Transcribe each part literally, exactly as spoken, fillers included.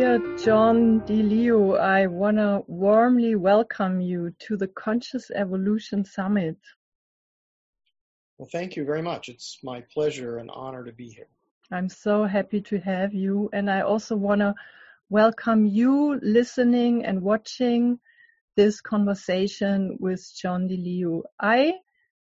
Dear John DeLeo, I want to warmly welcome you to the Conscious Evolution Summit. Well, thank you very much. It's my pleasure and honor to be here. I'm so happy to have you. And I also want to welcome you listening and watching this conversation with John DeLeo. I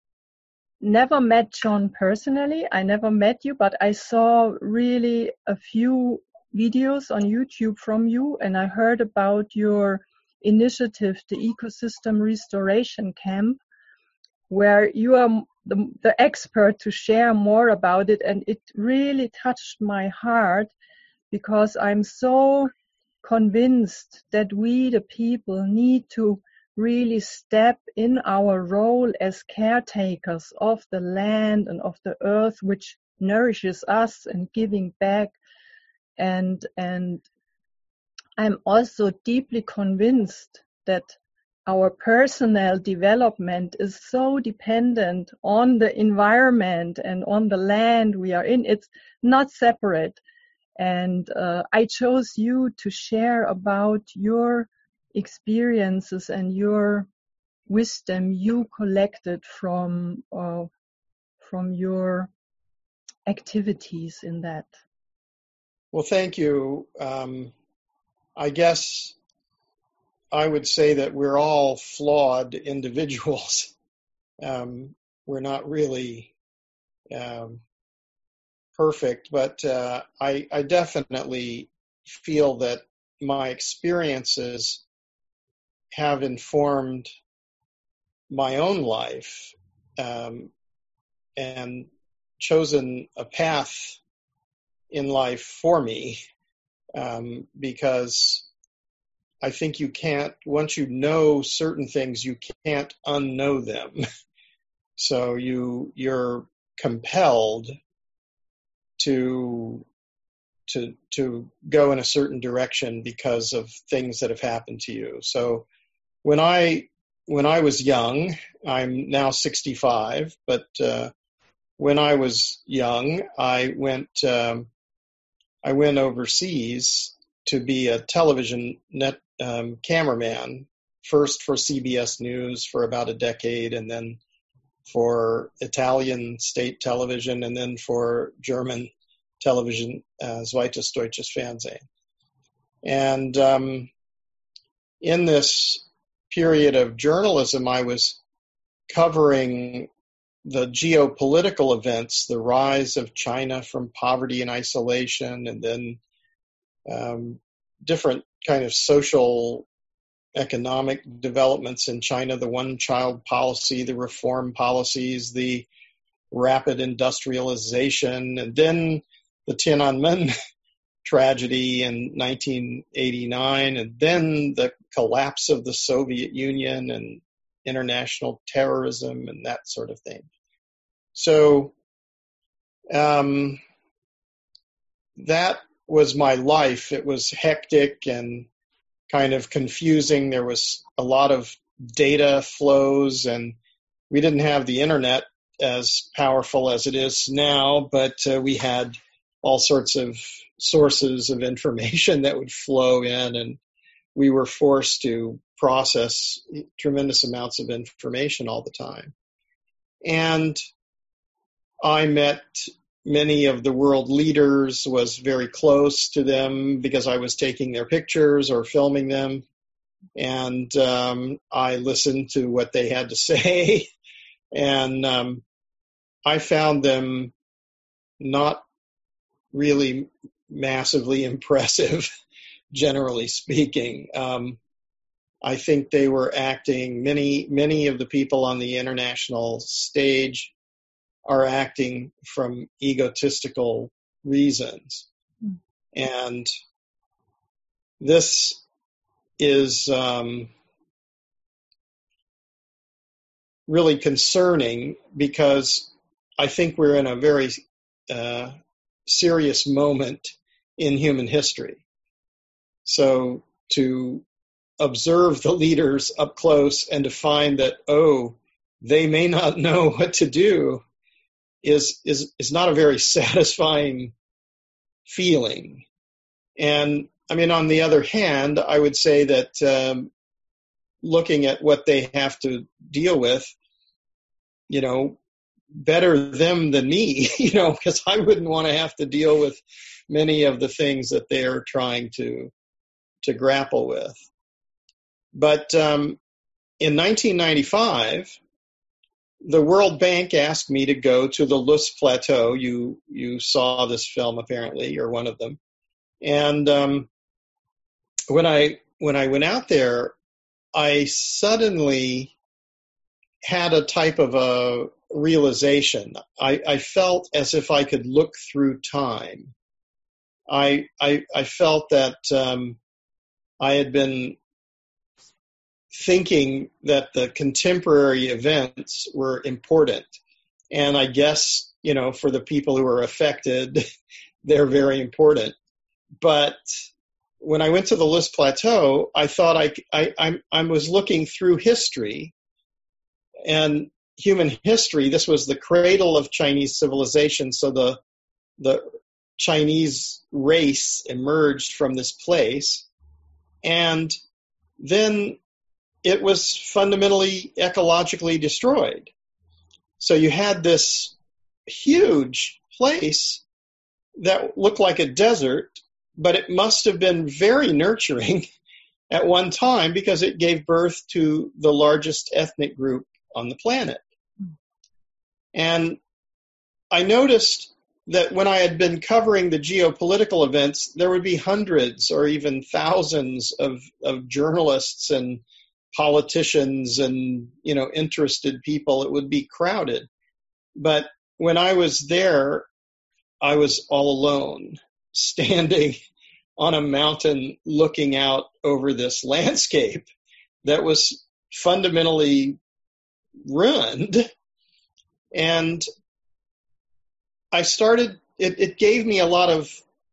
never met John personally. I never met you, but I saw really a few videos on YouTube from you, and I heard about your initiative, the Ecosystem Restoration Camp, where you are the, the expert to share more about it, and it really touched my heart because I'm so convinced that we, the people, need to really step in our role as caretakers of the land and of the earth, which nourishes us, and giving back. And and I'm also deeply convinced that our personal development is so dependent on the environment and on the land we are in. It's not separate. And uh, I chose you to share about your experiences and your wisdom you collected from uh, from your activities in that. Well, thank you. Um, I guess I would say that we're all flawed individuals. Um, we're not really um, perfect, but uh, I, I definitely feel that my experiences have informed my own life um, and chosen a path in life for me, um, because I think you can't, once you know certain things, you can't unknow them. So you, you're compelled to, to, to go in a certain direction because of things that have happened to you. So when I, when I was young, I'm now sixty-five, but, uh, when I was young, I went, um, I went overseas to be a television net um, cameraman, first for C B S News for about a decade, and then for Italian state television, and then for German television, uh, Zweites Deutsches Fernsehen. And um, in this period of journalism, I was covering the geopolitical events, the rise of China from poverty and isolation, and then um, different kind of social, economic developments in China, the one-child policy, the reform policies, the rapid industrialization, and then the Tiananmen tragedy in nineteen eighty-nine, and then the collapse of the Soviet Union and international terrorism and that sort of thing. So um, that was my life. It was hectic and kind of confusing. There was a lot of data flows, and we didn't have the internet as powerful as it is now, but uh, we had all sorts of sources of information that would flow in, and we were forced to process tremendous amounts of information all the time. And I met many of the world leaders, was very close to them because I was taking their pictures or filming them. And um, I listened to what they had to say. And um, I found them not really massively impressive, generally speaking. Um, I think they were acting, many, many of the people on the international stage are acting from egotistical reasons. Mm. And this is um, really concerning because I think we're in a very uh, serious moment in human history. So to observe the leaders up close and to find that, oh, they may not know what to do is is is not a very satisfying feeling. And I mean, on the other hand, I would say that um, looking at what they have to deal with, you know, better them than me, you know, because I wouldn't want to have to deal with many of the things that they're trying to to grapple with. But um, in nineteen ninety-five, the World Bank asked me to go to the Loess Plateau. You you saw this film apparently, or one of them. And um, when I when I went out there, I suddenly had a type of a realization. I, I felt as if I could look through time. I I, I felt that um, I had been thinking that the contemporary events were important. And I guess, you know, for the people who are affected, they're very important. But when I went to the Loess Plateau, I thought I, I, I, I was looking through history and human history. This was the cradle of Chinese civilization. So the, the Chinese race emerged from this place. And then it was fundamentally ecologically destroyed. So you had this huge place that looked like a desert, but it must have been very nurturing at one time because it gave birth to the largest ethnic group on the planet. And I noticed that when I had been covering the geopolitical events, there would be hundreds or even thousands of, of journalists and politicians and, you know, interested people. It would be crowded. But when I was there, I was all alone, standing on a mountain looking out over this landscape that was fundamentally ruined. And I started, it, it gave me a lot of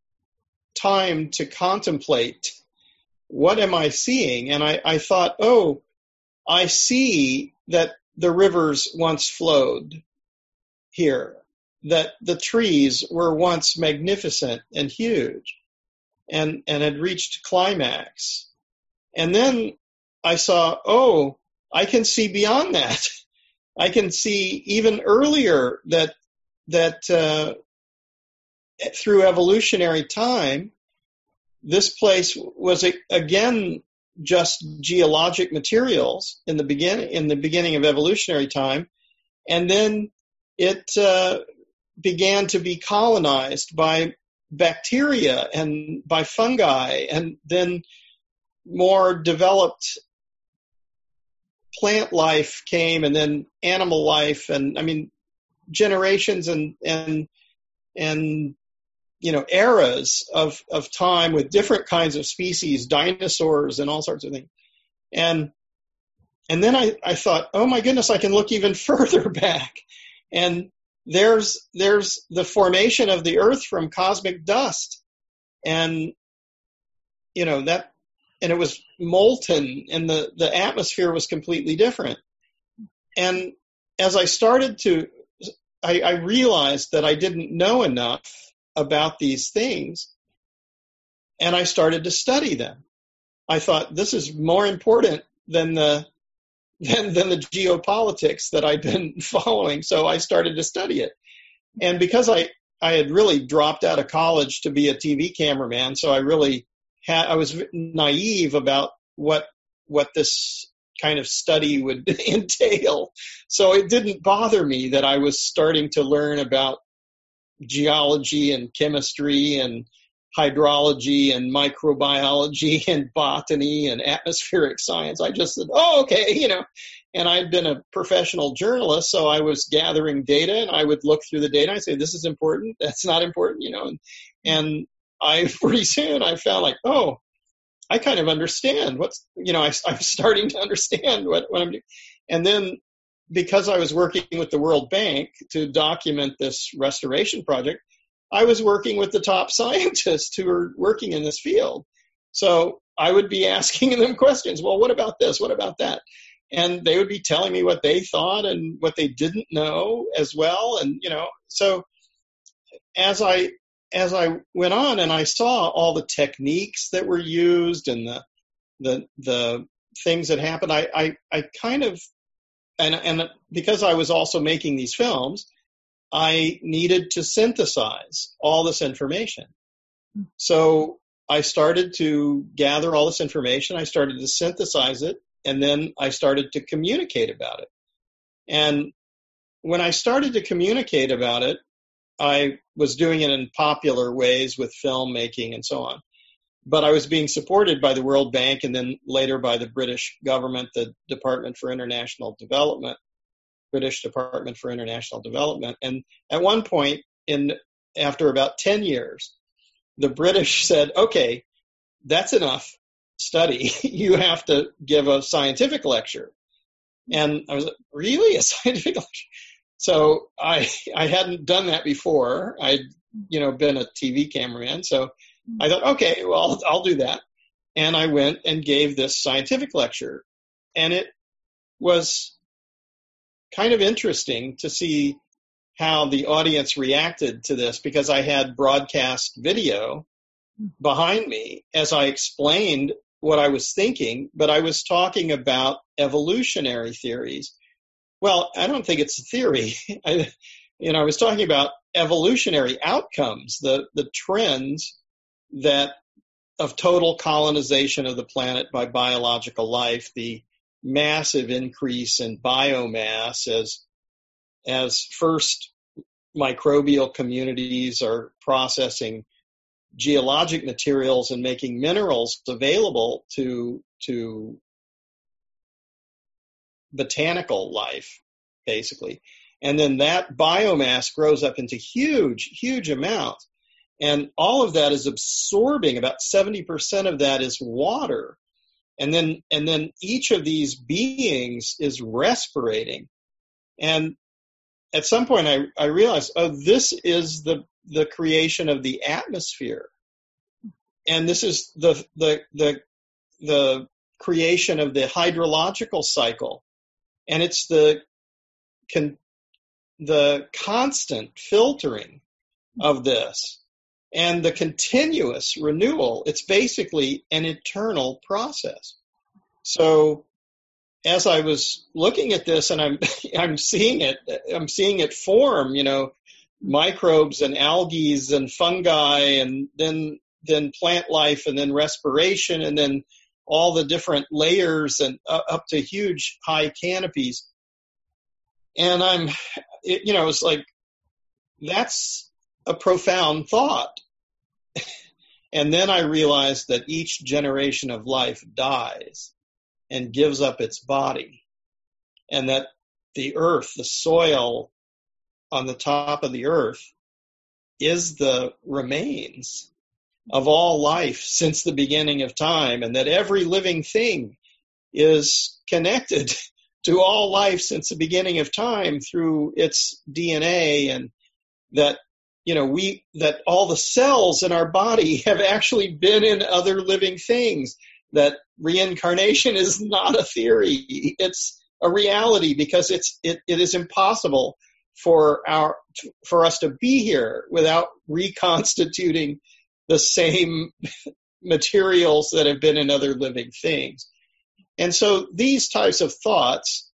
time to contemplate, what am I seeing? And I, I thought, oh, I see that the rivers once flowed here, that the trees were once magnificent and huge and, and had reached climax. And then I saw, oh, I can see beyond that. I can see even earlier that that uh, through evolutionary time, this place was again just geologic materials in the beginning in the beginning of evolutionary time, and then it uh, began to be colonized by bacteria and by fungi, and then more developed plant life came, and then animal life, and I mean generations and and and you know eras of of time with different kinds of species, dinosaurs and all sorts of things. And and then I, I thought, oh my goodness, I can look even further back. And there's there's the formation of the Earth from cosmic dust. And you know that and it was molten, and the, the atmosphere was completely different. And as I started to I, I realized that I didn't know enough about these things, and I started to study them. I thought, this is more important than the than, than the geopolitics that I'd been following, so I started to study it. And because I, I had really dropped out of college to be a T V cameraman, so I really had I was naive about what what this kind of study would entail. So it didn't bother me that I was starting to learn about geology and chemistry and hydrology and microbiology and botany and atmospheric science. I just said, oh, okay, you know, and I'd been a professional journalist, so I was gathering data, and I would look through the data. I say, this is important, that's not important, you know, and, and I pretty soon I found like, oh, I kind of understand what's, you know, I, I'm starting to understand what, what I'm doing. And then because I was working with the World Bank to document this restoration project, I was working with the top scientists who are working in this field. So I would be asking them questions. Well, what about this? What about that? And they would be telling me what they thought and what they didn't know as well. And, you know, so as I as I went on and I saw all the techniques that were used and the the the things that happened, I I, I kind of and and because I was also making these films, I needed to synthesize all this information. So I started to gather all this information. I started to synthesize it, and then I started to communicate about it. And when I started to communicate about it, I was doing it in popular ways with filmmaking and so on. But I was being supported by the World Bank and then later by the British government, the Department for International Development, British Department for International Development. And at one point, in after about ten years, the British said, okay, that's enough study. You have to give a scientific lecture. And I was like, really? A scientific lecture? So I I hadn't done that before. I'd, you know, been a T V cameraman. So I thought, okay, well, I'll, I'll do that. And I went and gave this scientific lecture. And it was kind of interesting to see how the audience reacted to this, because I had broadcast video behind me as I explained what I was thinking, but I was talking about evolutionary theories. Well, I don't think it's a theory. I, you know, I was talking about evolutionary outcomes, the, the trends that of total colonization of the planet by biological life, the massive increase in biomass as as first microbial communities are processing geologic materials and making minerals available to to botanical life, basically. And then that biomass grows up into huge, huge amounts. And all of that is absorbing, about seventy percent of that is water. And then and then each of these beings is respirating. And at some point I, I realized, oh, this is the the creation of the atmosphere. And this is the the the the creation of the hydrological cycle. And it's the con, the constant filtering of this and the continuous renewal. It's basically an eternal process. So as I was looking at this and I'm I'm seeing it, I'm seeing it form, you know, microbes and algae and fungi and then then plant life and then respiration and then all the different layers and uh, up to huge high canopies. And I'm, it, you know, it's like, that's a profound thought. And then I realized that each generation of life dies and gives up its body. And that the earth, the soil on the top of the earth is the remains of all life since the beginning of time, and that every living thing is connected to all life since the beginning of time through its D N A, and that, you know, we, that all the cells in our body have actually been in other living things, that reincarnation is not a theory, it's a reality, because it's, it, it is impossible for our, for us to be here without reconstituting the same materials that have been in other living things. And so these types of thoughts,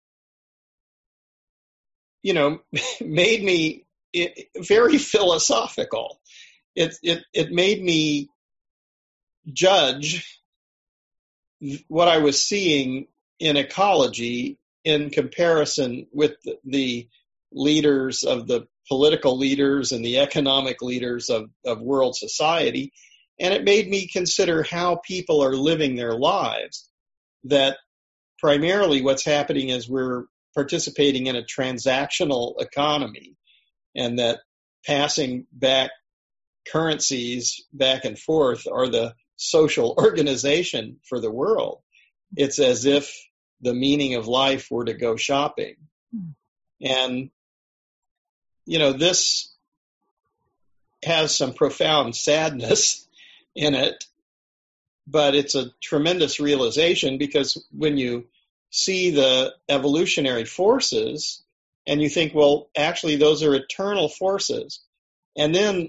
you know, made me it, very philosophical. It, it, it made me judge what I was seeing in ecology in comparison with the, the leaders of the political leaders and the economic leaders of, of world society. And it made me consider how people are living their lives, that primarily what's happening is we're participating in a transactional economy, and that passing back currencies back and forth are the social organization for the world. It's as if the meaning of life were to go shopping. And you know, this has some profound sadness in it, but it's a tremendous realization, because when you see the evolutionary forces and you think, well, actually those are eternal forces, and then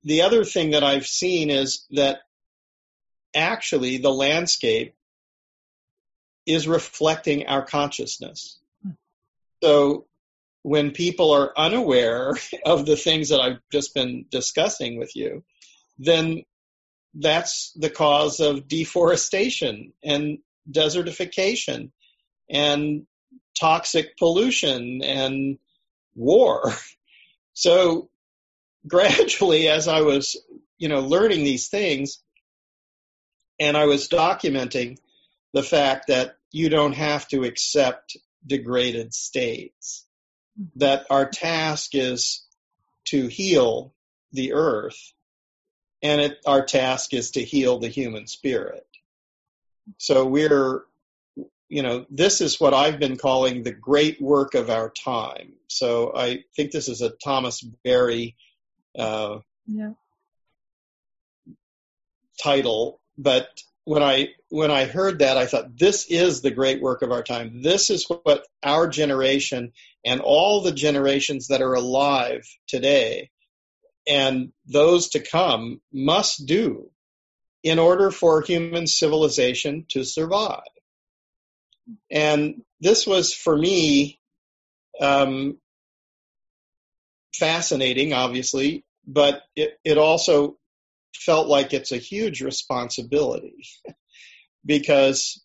the other thing that I've seen is that actually the landscape is reflecting our consciousness. So when people are unaware of the things that I've just been discussing with you, then that's the cause of deforestation and desertification and toxic pollution and war. So gradually, as I was, you know, learning these things, and I was documenting the fact that you don't have to accept degraded states, that our task is to heal the earth, and it, our task is to heal the human spirit. So we're, you know, this is what I've been calling the great work of our time. So I think this is a Thomas Berry uh, yeah. title, but when I when I heard that, I thought, this is the great work of our time. This is what our generation and all the generations that are alive today and those to come must do in order for human civilization to survive. And this was, for me, um, fascinating, obviously, but it, it also felt like it's a huge responsibility because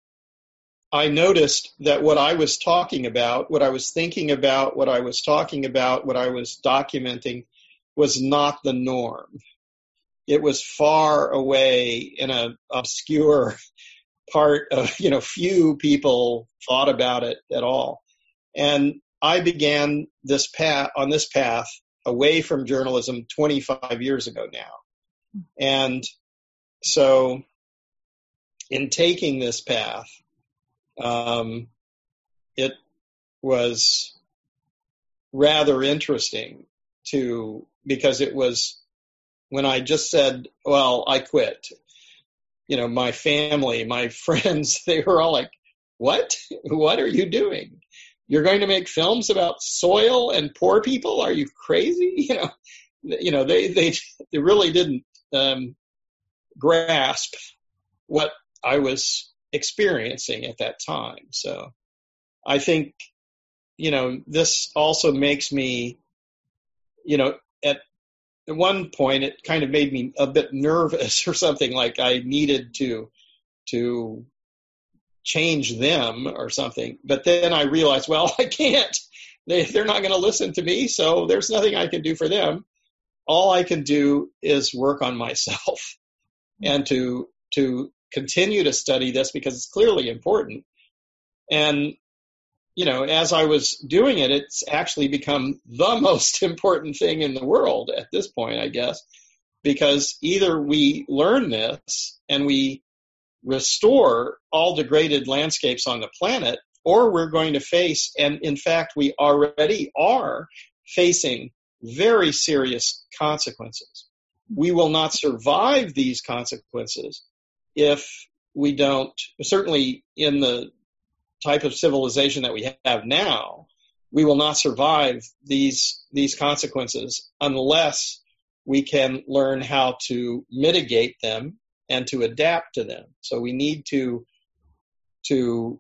I noticed that what I was talking about, what I was thinking about, what I was talking about, what I was documenting was not the norm. It was far away in an obscure part of, you know, few people thought about it at all. And I began this path, on this path away from journalism twenty-five years ago now. And so in taking this path, um, it was rather interesting to, because it was when I just said, well, I quit, you know, my family, my friends, they were all like, what? What are you doing? You're going to make films about soil and poor people? Are you crazy? You know, you know, they, they, they really didn't um, grasp what I was experiencing at that time. So I think, you know, this also makes me, you know, at one point it kind of made me a bit nervous or something, like I needed to, to change them or something. But then I realized, well, I can't. They, they're not going to listen to me, so there's nothing I can do for them. All I can do is work on myself and to to continue to study this because it's clearly important. And, you know, as I was doing it, it's actually become the most important thing in the world at this point, I guess, because either we learn this and we restore all degraded landscapes on the planet, or we're going to face, and in fact, we already are facing very serious consequences. We will not survive these consequences if we don't, certainly in the type of civilization that we have now, we will not survive these, these consequences unless we can learn how to mitigate them and to adapt to them. So we need to, to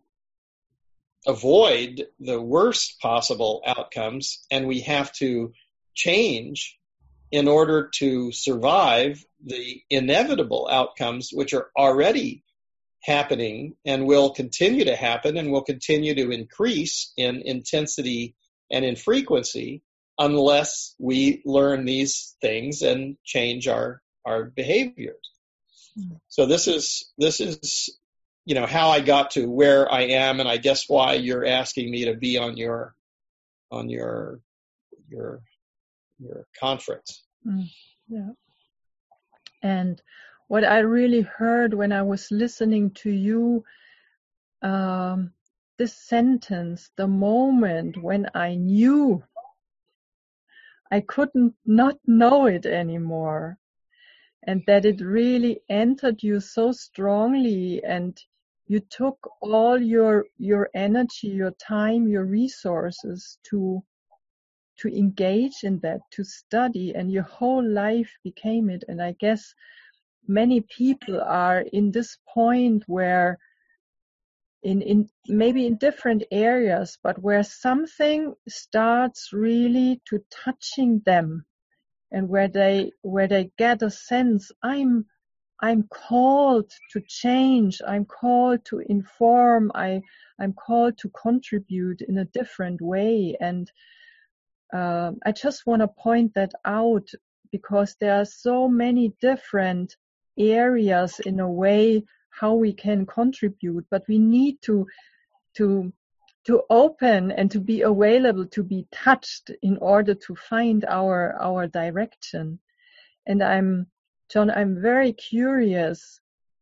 avoid the worst possible outcomes, and we have to change in order to survive the inevitable outcomes, which are already happening and will continue to happen and will continue to increase in intensity and in frequency unless we learn these things and change our, our behaviors. Mm. So this is, this is, you know, how I got to where I am, and I guess why you're asking me to be on your, on your, your, your conference. Mm, yeah. And what I really heard when I was listening to you, um, this sentence, the moment when I knew, I couldn't not know it anymore, and that it really entered you so strongly, and you took all your your energy, your time, your resources to to engage in that, to study, and your whole life became it. And I guess many people are in this point where in, in maybe in different areas, but where something starts really to touching them, and where they where they get a sense, I'm I'm called to change, I'm called to inform, I I'm called to contribute in a different way. And uh, I just want to point that out, because there are so many different areas in a way how we can contribute, but we need to to to open and to be available, to be touched in order to find our our direction. And I'm John, I'm very curious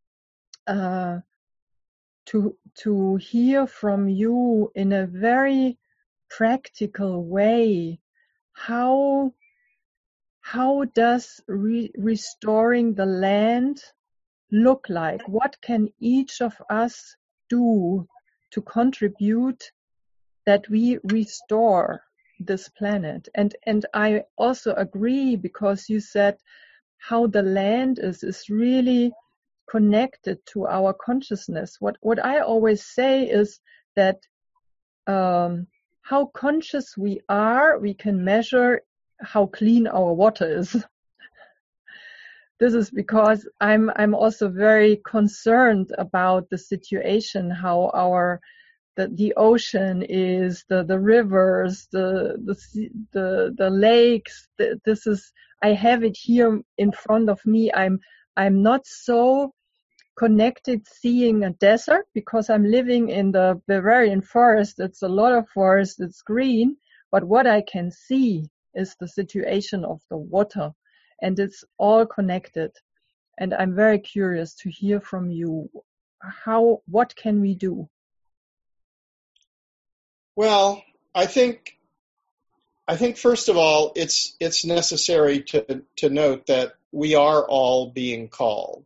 uh, to to hear from you in a very practical way. How how does re- restoring the land look like? What can each of us do to contribute that we restore this planet? And and I also agree, because you said how the land is is really connected to our consciousness. What what I always say is that um, how conscious we are, we can measure how clean our water is. This is because I'm I'm also very concerned about the situation, how our the the ocean is, the the rivers, the the the the lakes. The, this is I have it here in front of me. I'm I'm not so connected seeing a desert, because I'm living in the Bavarian forest. It's a lot of forest. It's green, but what I can see is the situation of the water. And it's all connected. And I'm very curious to hear from you. How, what can we do? Well, I think, I think first of all, it's it's necessary to to note that we are all being called.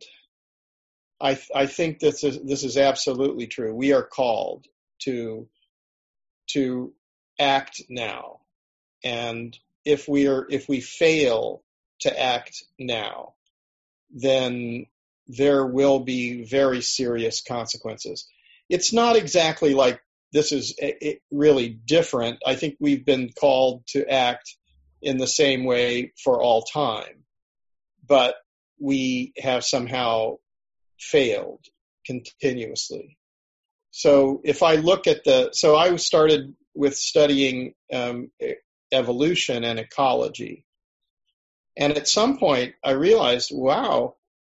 I I think this is this is absolutely true. We are called to to act now, and if we are if we fail to act now, then there will be very serious consequences. It's not exactly like this is really different. I think we've been called to act in the same way for all time, but we have somehow failed continuously. So if I look at the, so I started with studying um, evolution and ecology. And at some point I realized, wow,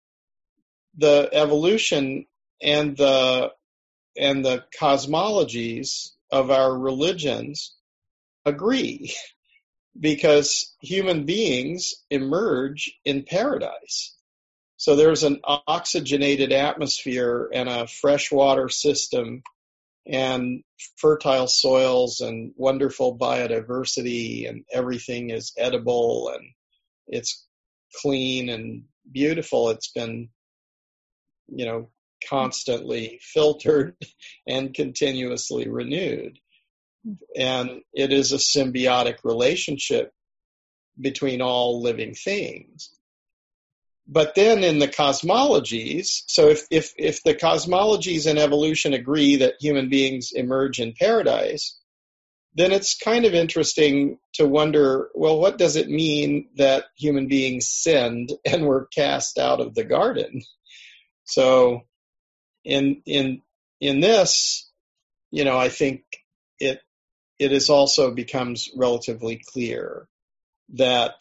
the evolution and the and the cosmologies of our religions agree, because human beings emerge in paradise. So there's an oxygenated atmosphere and a freshwater system and fertile soils and wonderful biodiversity, and everything is edible and it's clean and beautiful. It's been, you know, constantly filtered and continuously renewed. And it is a symbiotic relationship between all living things. But then in the cosmologies, so if, if, if the cosmologies and evolution agree that human beings emerge in paradise, then it's kind of interesting to wonder, well, what does it mean that human beings sinned and were cast out of the garden? So in in in this, you know, I think it it is also becomes relatively clear that,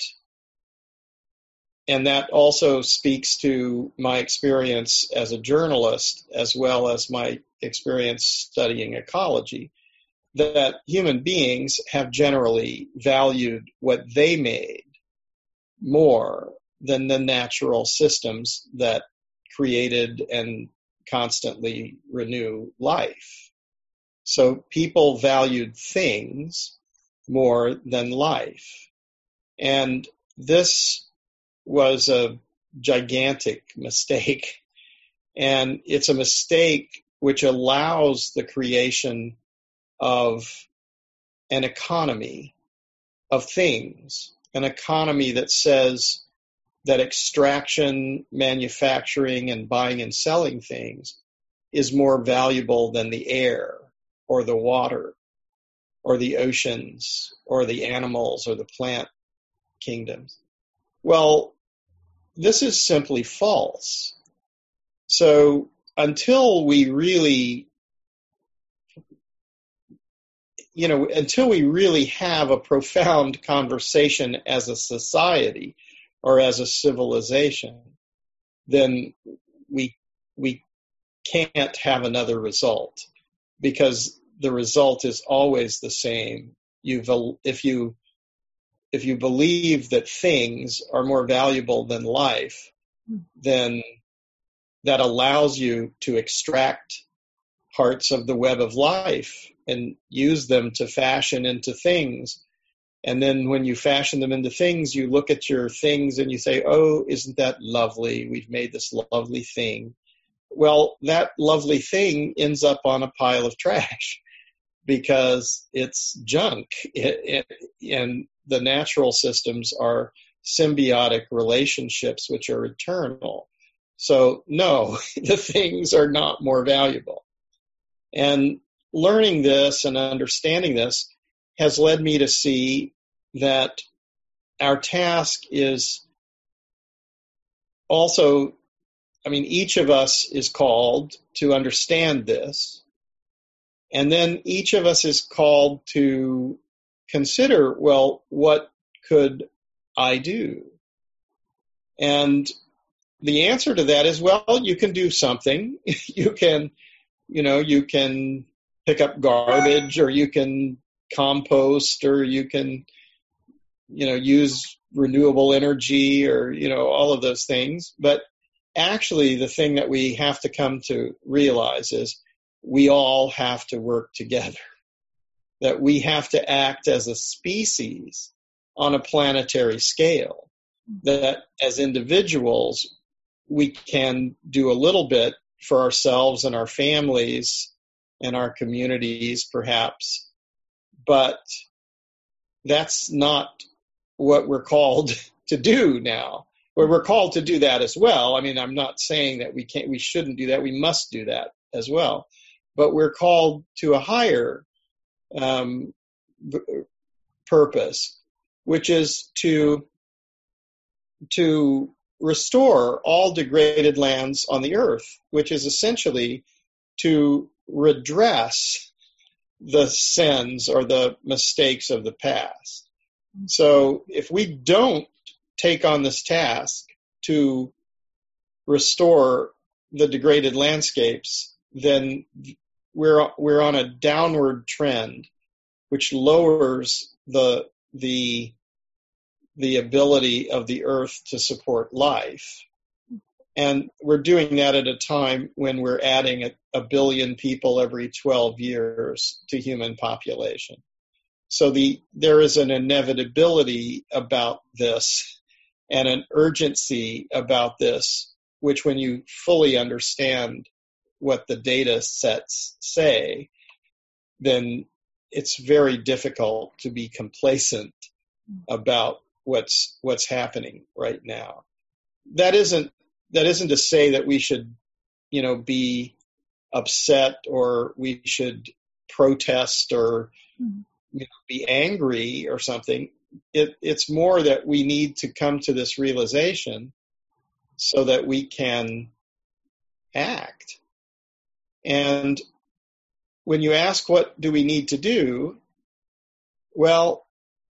and that also speaks to my experience as a journalist as well as my experience studying ecology, that human beings have generally valued what they made more than the natural systems that created and constantly renew life. So people valued things more than life. And this was a gigantic mistake. And it's a mistake which allows the creation of an economy of things, an economy that says that extraction, manufacturing, and buying and selling things is more valuable than the air or the water or the oceans or the animals or the plant kingdoms. Well, this is simply false. So until we really, you know, until we really have a profound conversation as a society or as a civilization, then we we can't have another result, because the result is always the same. You've if you if you believe that things are more valuable than life, then that allows you to extract parts of the web of life and use them to fashion into things. And then when you fashion them into things, you look at your things and you say, oh, isn't that lovely? We've made this lovely thing. Well, that lovely thing ends up on a pile of trash because it's junk. It, it, and the natural systems are symbiotic relationships which are eternal. So no, the things are not more valuable. And learning this and understanding this has led me to see that our task is also, I mean, each of us is called to understand this. And then each of us is called to consider, well, what could I do? And the answer to that is, well, you can do something. You can, you know, you can pick up garbage, or you can compost, or you can, you know, use renewable energy, or, you know, all of those things. But actually, the thing that we have to come to realize is we all have to work together, that we have to act as a species on a planetary scale, that as individuals, we can do a little bit for ourselves and our families and our communities, perhaps, but that's not what we're called to do now. Well, we're called to do that as well. I mean, I'm not saying that we can't, we shouldn't do that. We must do that as well. But we're called to a higher um, b- purpose, which is to to restore all degraded lands on the earth, which is essentially to redress the sins or the mistakes of the past. So if we don't take on this task to restore the degraded landscapes, then we're we're on a downward trend, which lowers the the the ability of the earth to support life. And we're doing that at a time when we're adding a, a billion people every twelve years to human population. So the there is an inevitability about this and an urgency about this, which when you fully understand what the data sets say, then it's very difficult to be complacent about what's what's happening right now. That isn't that isn't to say that we should, you know, be upset or we should protest or you know, be angry or something. It, it's more that we need to come to this realization so that we can act. And when you ask what do we need to do, well,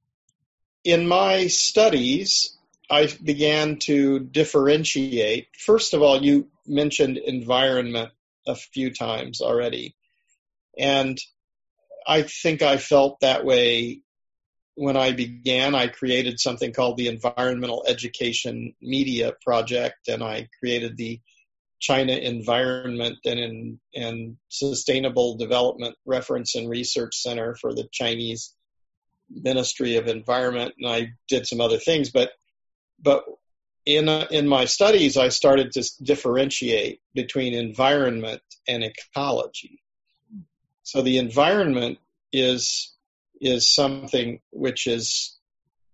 in my studies, I began to differentiate. First of all, you mentioned environment a few times already. And I think I felt that way when I began. I created something called the Environmental Education Media Project, and I created the China Environment and, in, and Sustainable Development Reference and Research Center for the Chinese Ministry of Environment, and I did some other things. But but in uh, in my studies, I started to differentiate between environment and ecology. So the environment is is something which is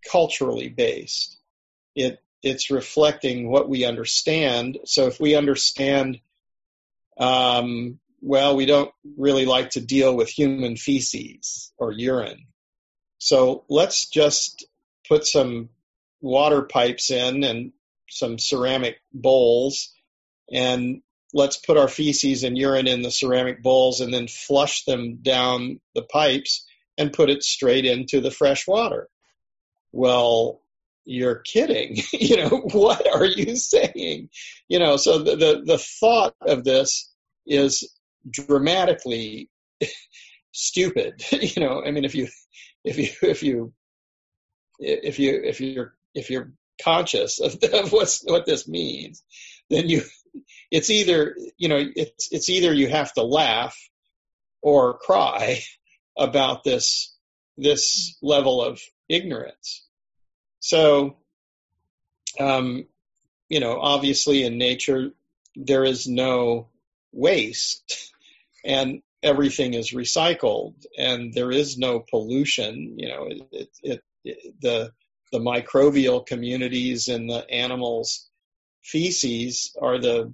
culturally based. It it's reflecting what we understand. So if we understand, um, well, we don't really like to deal with human feces or urine. So let's just put some water pipes in and some ceramic bowls, and let's put our feces and urine in the ceramic bowls and then flush them down the pipes and put it straight into the fresh water. Well, you're kidding. You know, what are you saying? You know, so the, the, the thought of this is dramatically stupid. You know, I mean, if you, if you, if you, if you, if you're, if you're conscious of, of what's, what this means, then you, it's either, you know, it's, it's either you have to laugh or cry about this, this level of ignorance. So, um, you know, obviously in nature, there is no waste and everything is recycled and there is no pollution. You know, it, it, it, it, the, the microbial communities in the animals' feces are the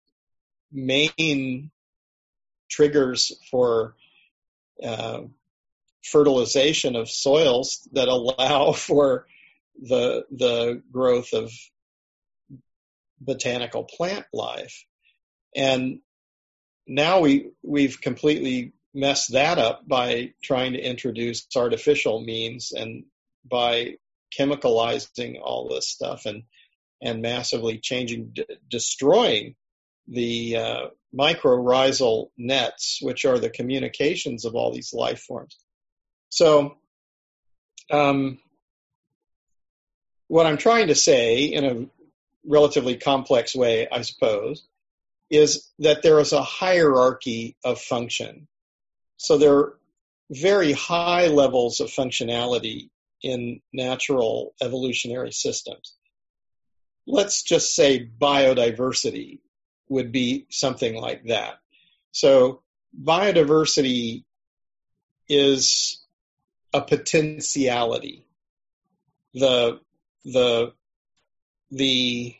main triggers for uh, fertilization of soils that allow for the the growth of botanical plant life. And now we we've completely messed that up by trying to introduce artificial means and by chemicalizing all this stuff and and massively changing, d- destroying the uh, mycorrhizal nets, which are the communications of all these life forms. So, um, what I'm trying to say in a relatively complex way, I suppose, is that there is a hierarchy of function. So there are very high levels of functionality in natural evolutionary systems. Let's just say biodiversity would be something like that. So biodiversity is a potentiality. The the the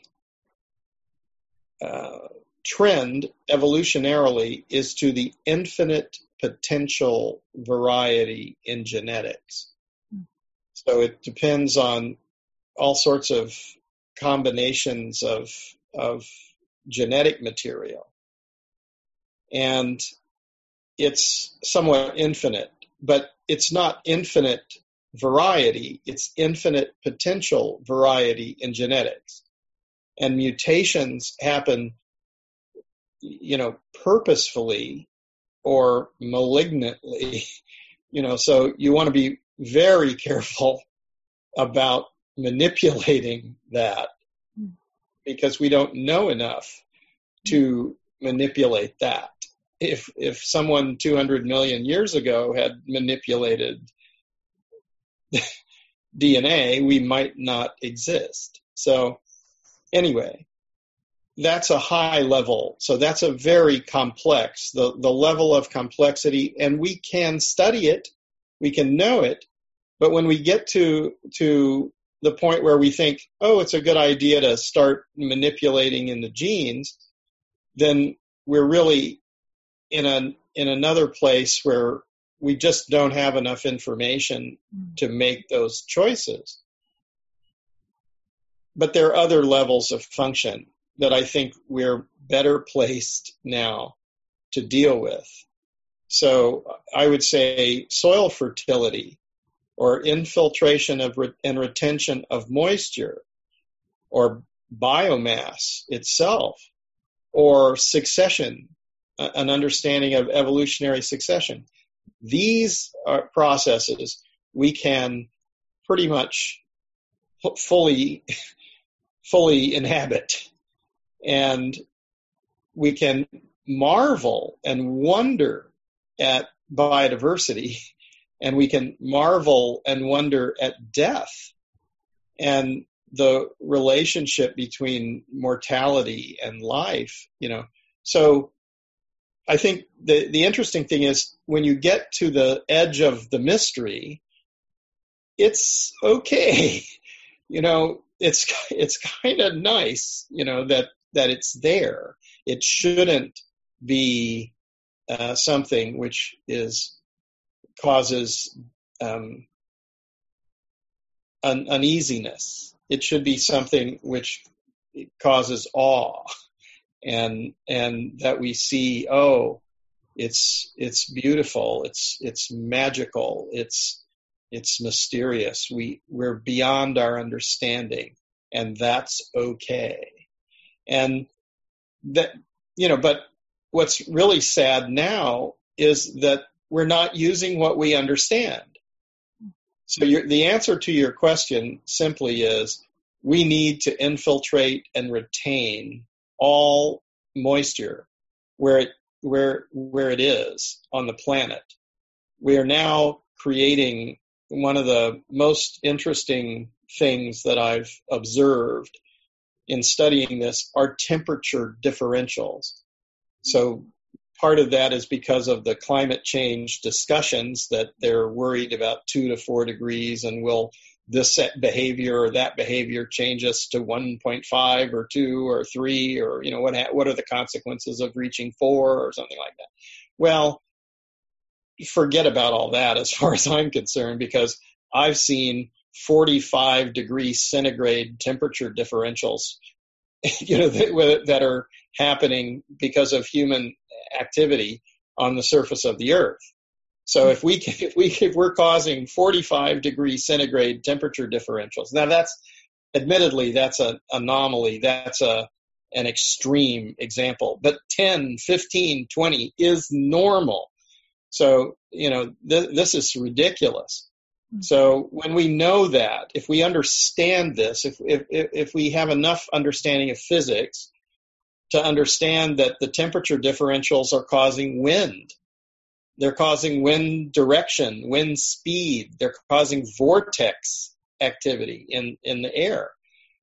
uh, trend evolutionarily is to the infinite potential variety in genetics. So it depends on all sorts of combinations of of genetic material. And it's somewhat infinite, but it's not infinite variety, it's infinite potential variety in genetics. And mutations happen, you know, purposefully or malignantly, you know, so you want to be very careful about manipulating that because we don't know enough to manipulate that. If if someone two hundred million years ago had manipulated D N A, we might not exist. So anyway, that's a high level. So that's a very complex, the, the level of complexity, and we can study it, we can know it, but when we get to to the point where we think, oh, it's a good idea to start manipulating in the genes, then we're really in a in another place where we just don't have enough information to make those choices. But there are other levels of function that I think we're better placed now to deal with. So I would say soil fertility or infiltration of re- and retention of moisture or biomass itself or succession, an understanding of evolutionary succession. These are processes we can pretty much fully, fully inhabit. And we can marvel and wonder at biodiversity, and we can marvel and wonder at death and the relationship between mortality and life, you know. So I think the, the interesting thing is when you get to the edge of the mystery, it's okay. You know, it's it's kind of nice, you know, that that it's there. It shouldn't be uh, something which is causes um, un- uneasiness. It should be something which causes awe, and and that we see, oh, it's it's beautiful, it's it's magical, it's it's mysterious. We we're beyond our understanding, and that's okay. And that, you know, but what's really sad now is that we're not using what we understand. So your, the answer to your question simply is we need to infiltrate and retain all moisture where it, where, where it is on the planet. We are now creating one of the most interesting things that I've observed in studying this are temperature differentials. So part of that is because of the climate change discussions that they're worried about two to four degrees, and will this behavior or that behavior change us to one point five or two or three, or, you know, what, what are the consequences of reaching four or something like that? Well, forget about all that as far as I'm concerned, because I've seen forty-five degree centigrade temperature differentials, you know, that, that are happening because of human activity on the surface of the earth. So if we if we if we're causing forty-five degree centigrade temperature differentials, now that's admittedly that's an anomaly, that's a an extreme example, but ten, fifteen, twenty is normal. So, you know, th- this is ridiculous. So when we know that, if we understand this, if, if if we have enough understanding of physics to understand that the temperature differentials are causing wind, they're causing wind direction, wind speed, they're causing vortex activity in, in the air.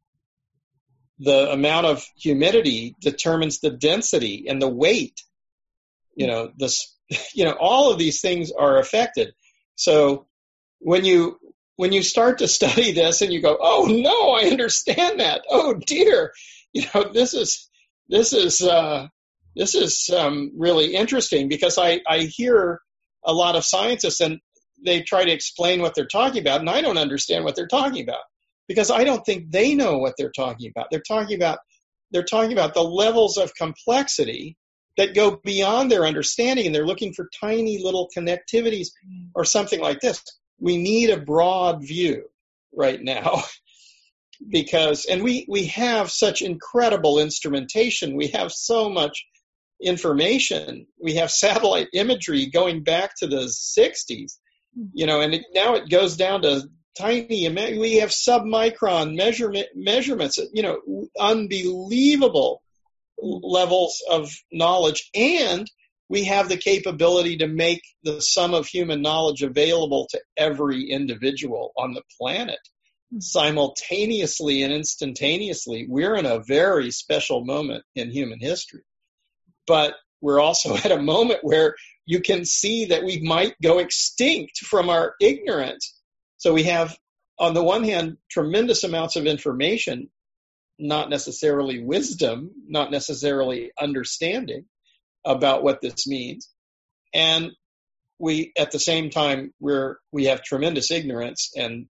The amount of humidity determines the density and the weight. You know, this, you know, all of these things are affected. So when you when you start to study this and you go, oh no, I understand that. Oh dear, you know, this is this is uh, this is um, really interesting, because I, I hear a lot of scientists and they try to explain what they're talking about, and I don't understand what they're talking about, because I don't think they know what they're talking about. They're talking about they're talking about the levels of complexity that go beyond their understanding, and they're looking for tiny little connectivities or something like this. We need a broad view right now, because, and we, we have such incredible instrumentation. We have so much information. We have satellite imagery going back to the sixties, you know, and it, now it goes down to tiny, we have submicron measurement measurements, you know, unbelievable levels of knowledge, and we have the capability to make the sum of human knowledge available to every individual on the planet simultaneously and instantaneously. We're in a very special moment in human history, but we're also at a moment where you can see that we might go extinct from our ignorance. So we have, on the one hand, tremendous amounts of information, not necessarily wisdom, not necessarily understanding about what this means. And we, at the same time, we're, we have tremendous ignorance and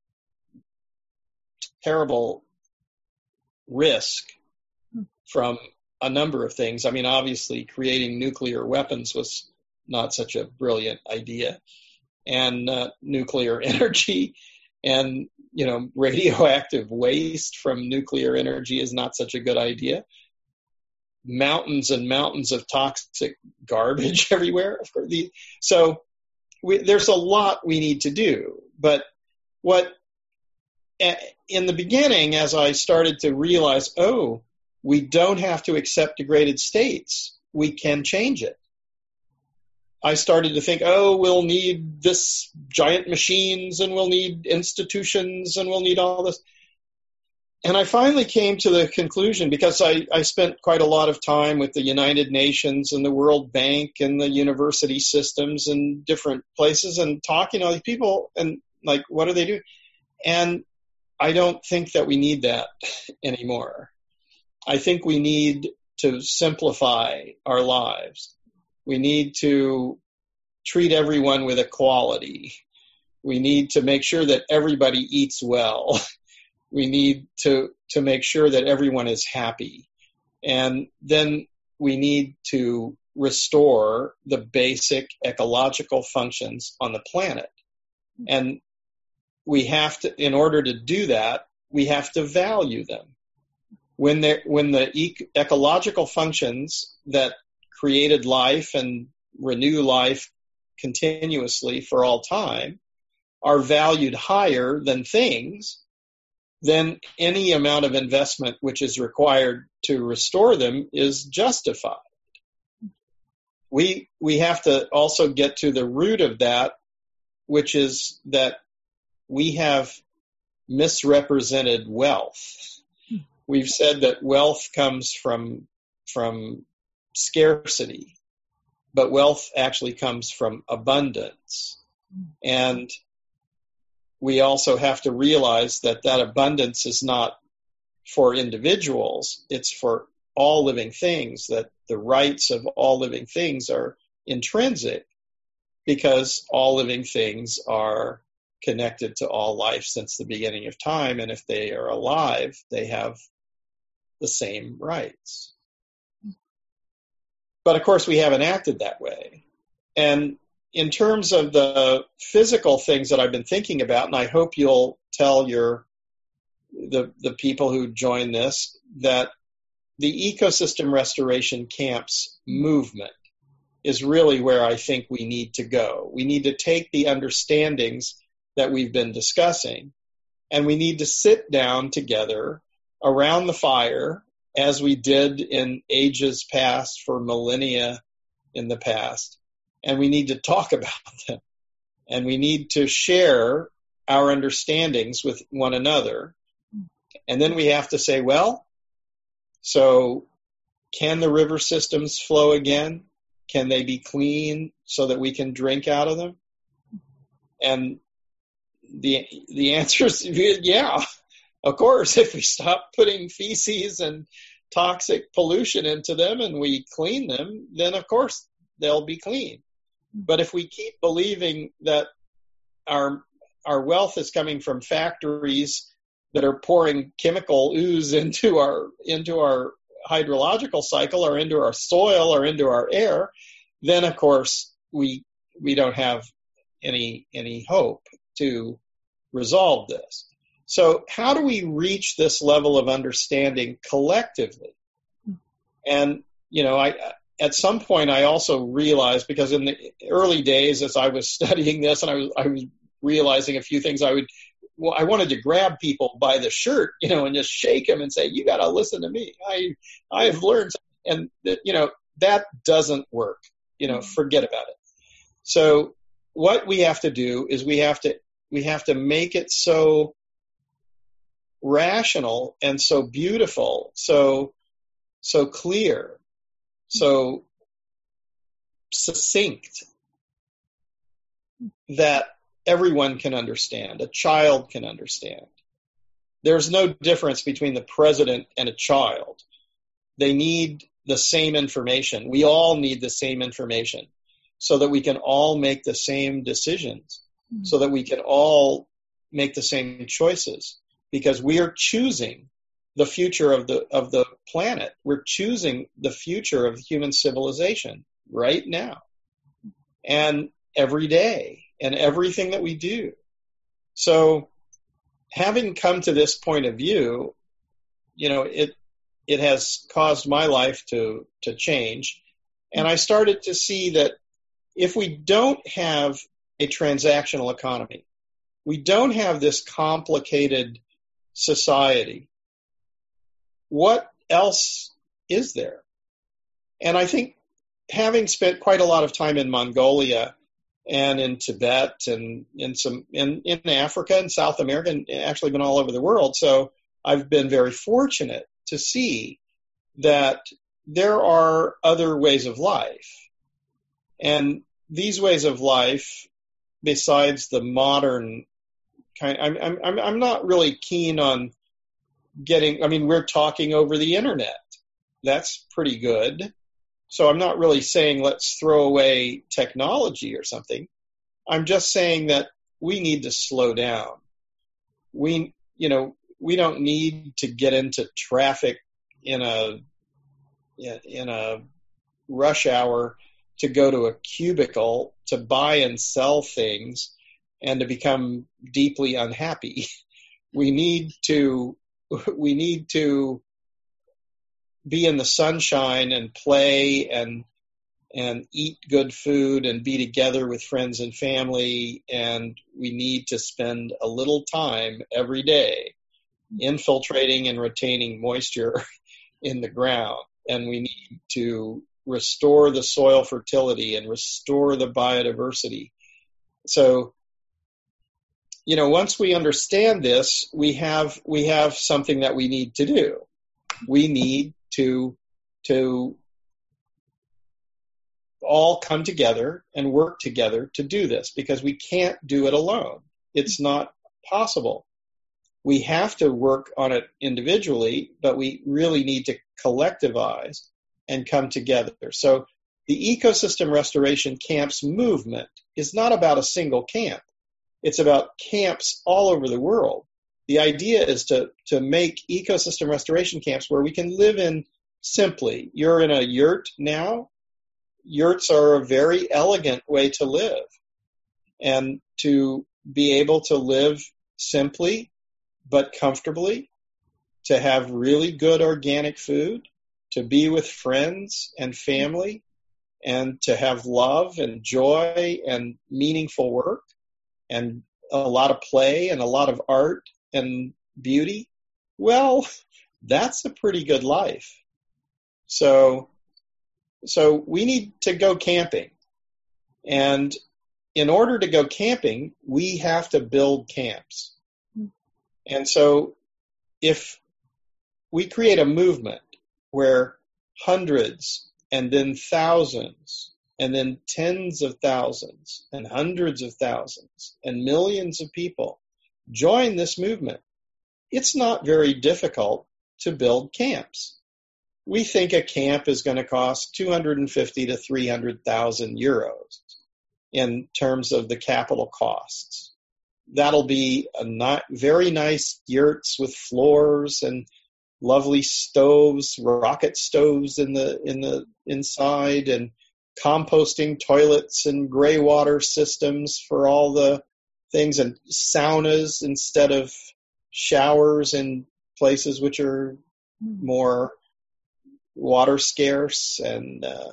terrible risk from a number of things. I mean, obviously, creating nuclear weapons was not such a brilliant idea. And uh, nuclear energy and, you know, radioactive waste from nuclear energy is not such a good idea. Mountains and mountains of toxic garbage everywhere. Of course, the, so we, there's a lot we need to do. But what, in the beginning, as I started to realize, oh, we don't have to accept degraded states. We can change it. I started to think, oh, we'll need this giant machines, and we'll need institutions, and we'll need all this. And I finally came to the conclusion, because I, I spent quite a lot of time with the United Nations and the World Bank and the university systems and different places, and talking to all these people, and Like, what are they doing? And I don't think that we need that anymore. I think we need to simplify our lives. We need to treat everyone with equality. We need to make sure that everybody eats well. We need to, to make sure that everyone is happy. And then we need to restore the basic ecological functions on the planet. And we have to, in order to do that, we have to value them. When they when the e- ecological functions that created life and renew life continuously for all time are valued higher than things, then any amount of investment which is required to restore them is justified. We we have to also get to the root of that, which is that we have misrepresented wealth. We've said that wealth comes from from scarcity, but wealth actually comes from abundance. And we also have to realize that that abundance is not for individuals, it's for all living things, that the rights of all living things are intrinsic because all living things are connected to all life since the beginning of time, and if they are alive, they have the same rights. But of course, we haven't acted that way. And in terms of the physical things that I've been thinking about, and I hope you'll tell your the the people who join this that the ecosystem restoration camps movement is really where I think we need to go. We need to take the understandings that we've been discussing, and we need to sit down together around the fire, as we did in ages past for millennia in the past, and we need to talk about them, and we need to share our understandings with one another. And then we have to say, well, so can the river systems flow again? Can they be clean so that we can drink out of them? And the the answer is yeah, of course. If we stop putting feces and toxic pollution into them and we clean them, then of course they'll be clean. But if we keep believing that our our wealth is coming from factories that are pouring chemical ooze into our into our hydrological cycle or into our soil or into our air, then of course we we don't have any any hope to resolve this. So how do we reach this level of understanding collectively? And you know, I at some point I also realized, because in the early days as I was studying this and I was I was realizing a few things, I would well, I wanted to grab people by the shirt, you know, and just shake them and say, you got to listen to me. I, I have learned, and that, you know, that doesn't work, you know, forget about it. So what we have to do is we have to, we have to make it so rational and so beautiful, so, so clear, so succinct that everyone can understand, a child can understand. There's no difference between the president and a child. They need the same information. We all need the same information so that we can all make the same decisions, mm-hmm. so that we can all make the same choices, because we are choosing the future of the of the planet. We're choosing the future of human civilization right now and every day. And everything that we do. So having come to this point of view, you know, it it has caused my life to to change. And I started to see that if we don't have a transactional economy, we don't have this complicated society, what else is there? And I think, having spent quite a lot of time in Mongolia and in Tibet and in some in, in Africa and South America, and actually been all over the world. So I've been very fortunate to see that there are other ways of life. And these ways of life, besides the modern kind. I'm I'm I'm I'm not really keen on getting. I mean, we're talking over the internet. That's pretty good. So I'm not really saying let's throw away technology or something. I'm just saying that we need to slow down. We, you know, we don't need to get into traffic in a in a rush hour to go to a cubicle to buy and sell things and to become deeply unhappy. We need to we need to be in the sunshine and play and and eat good food and be together with friends and family, and we need to spend a little time every day infiltrating and retaining moisture in the ground, and we need to restore the soil fertility and restore the biodiversity. So, you know, once we understand this, we have we have something that we need to do. We need to to all come together and work together to do this, because we can't do it alone. It's not possible. We have to work on it individually, but we really need to collectivize and come together. So the ecosystem restoration camps movement is not about a single camp. It's about camps all over the world. The idea is to, to make ecosystem restoration camps where we can live in simply. You're in a yurt now. Yurts are a very elegant way to live, and to be able to live simply but comfortably, to have really good organic food, to be with friends and family, and to have love and joy and meaningful work and a lot of play and a lot of art and beauty. Well, that's a pretty good life. So So we need to go camping. And in order to go camping, we have to build camps. And so if we create a movement where hundreds and then thousands and then tens of thousands and hundreds of thousands and millions of people join this movement, it's not very difficult to build camps. We think a camp is going to cost two hundred fifty to three hundred thousand euros in terms of the capital costs. That'll be a not, very nice yurts with floors and lovely stoves, rocket stoves in the in the inside, and composting toilets and gray water systems for all the things, and saunas instead of showers in places which are more water scarce, and uh,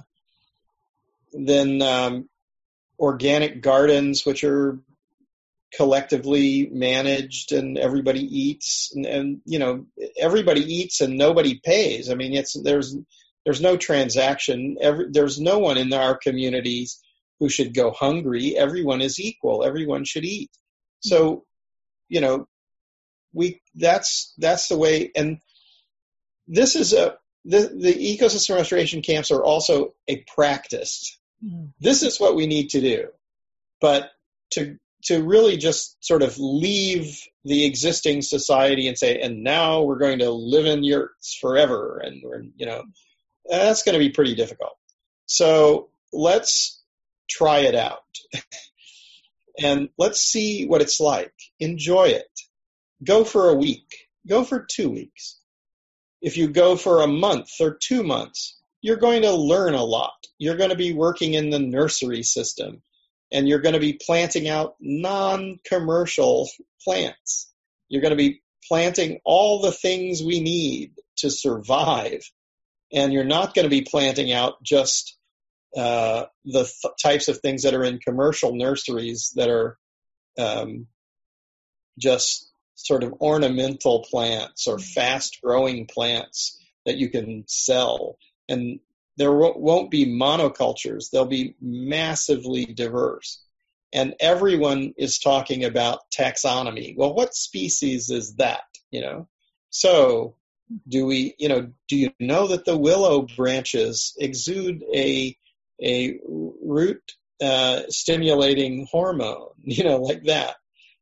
then um, organic gardens which are collectively managed and everybody eats, and, and you know everybody eats and nobody pays. I mean, it's there's there's no transaction. Every, there's no one in our communities who should go hungry. Everyone is equal. Everyone should eat. So, you know, we that's that's the way. And this is a the the ecosystem restoration camps are also a practice. Mm-hmm. This is what we need to do, but to to really just sort of leave the existing society and say, and now we're going to live in yurts forever, and we're, you know, that's going to be pretty difficult. So let's try it out. And let's see what it's like. Enjoy it. Go for a week. Go for two weeks. If you go for a month or two months, you're going to learn a lot. You're going to be working in the nursery system, and you're going to be planting out non-commercial plants. You're going to be planting all the things we need to survive. And you're not going to be planting out just uh, the th- types of things that are in commercial nurseries that are um, just sort of ornamental plants or fast-growing plants that you can sell. And there w- won't be monocultures. They'll be massively diverse. And everyone is talking about taxonomy. Well, what species is that, you know? So do we, you know, do you know that the willow branches exude a a root uh, stimulating hormone, you know, like that?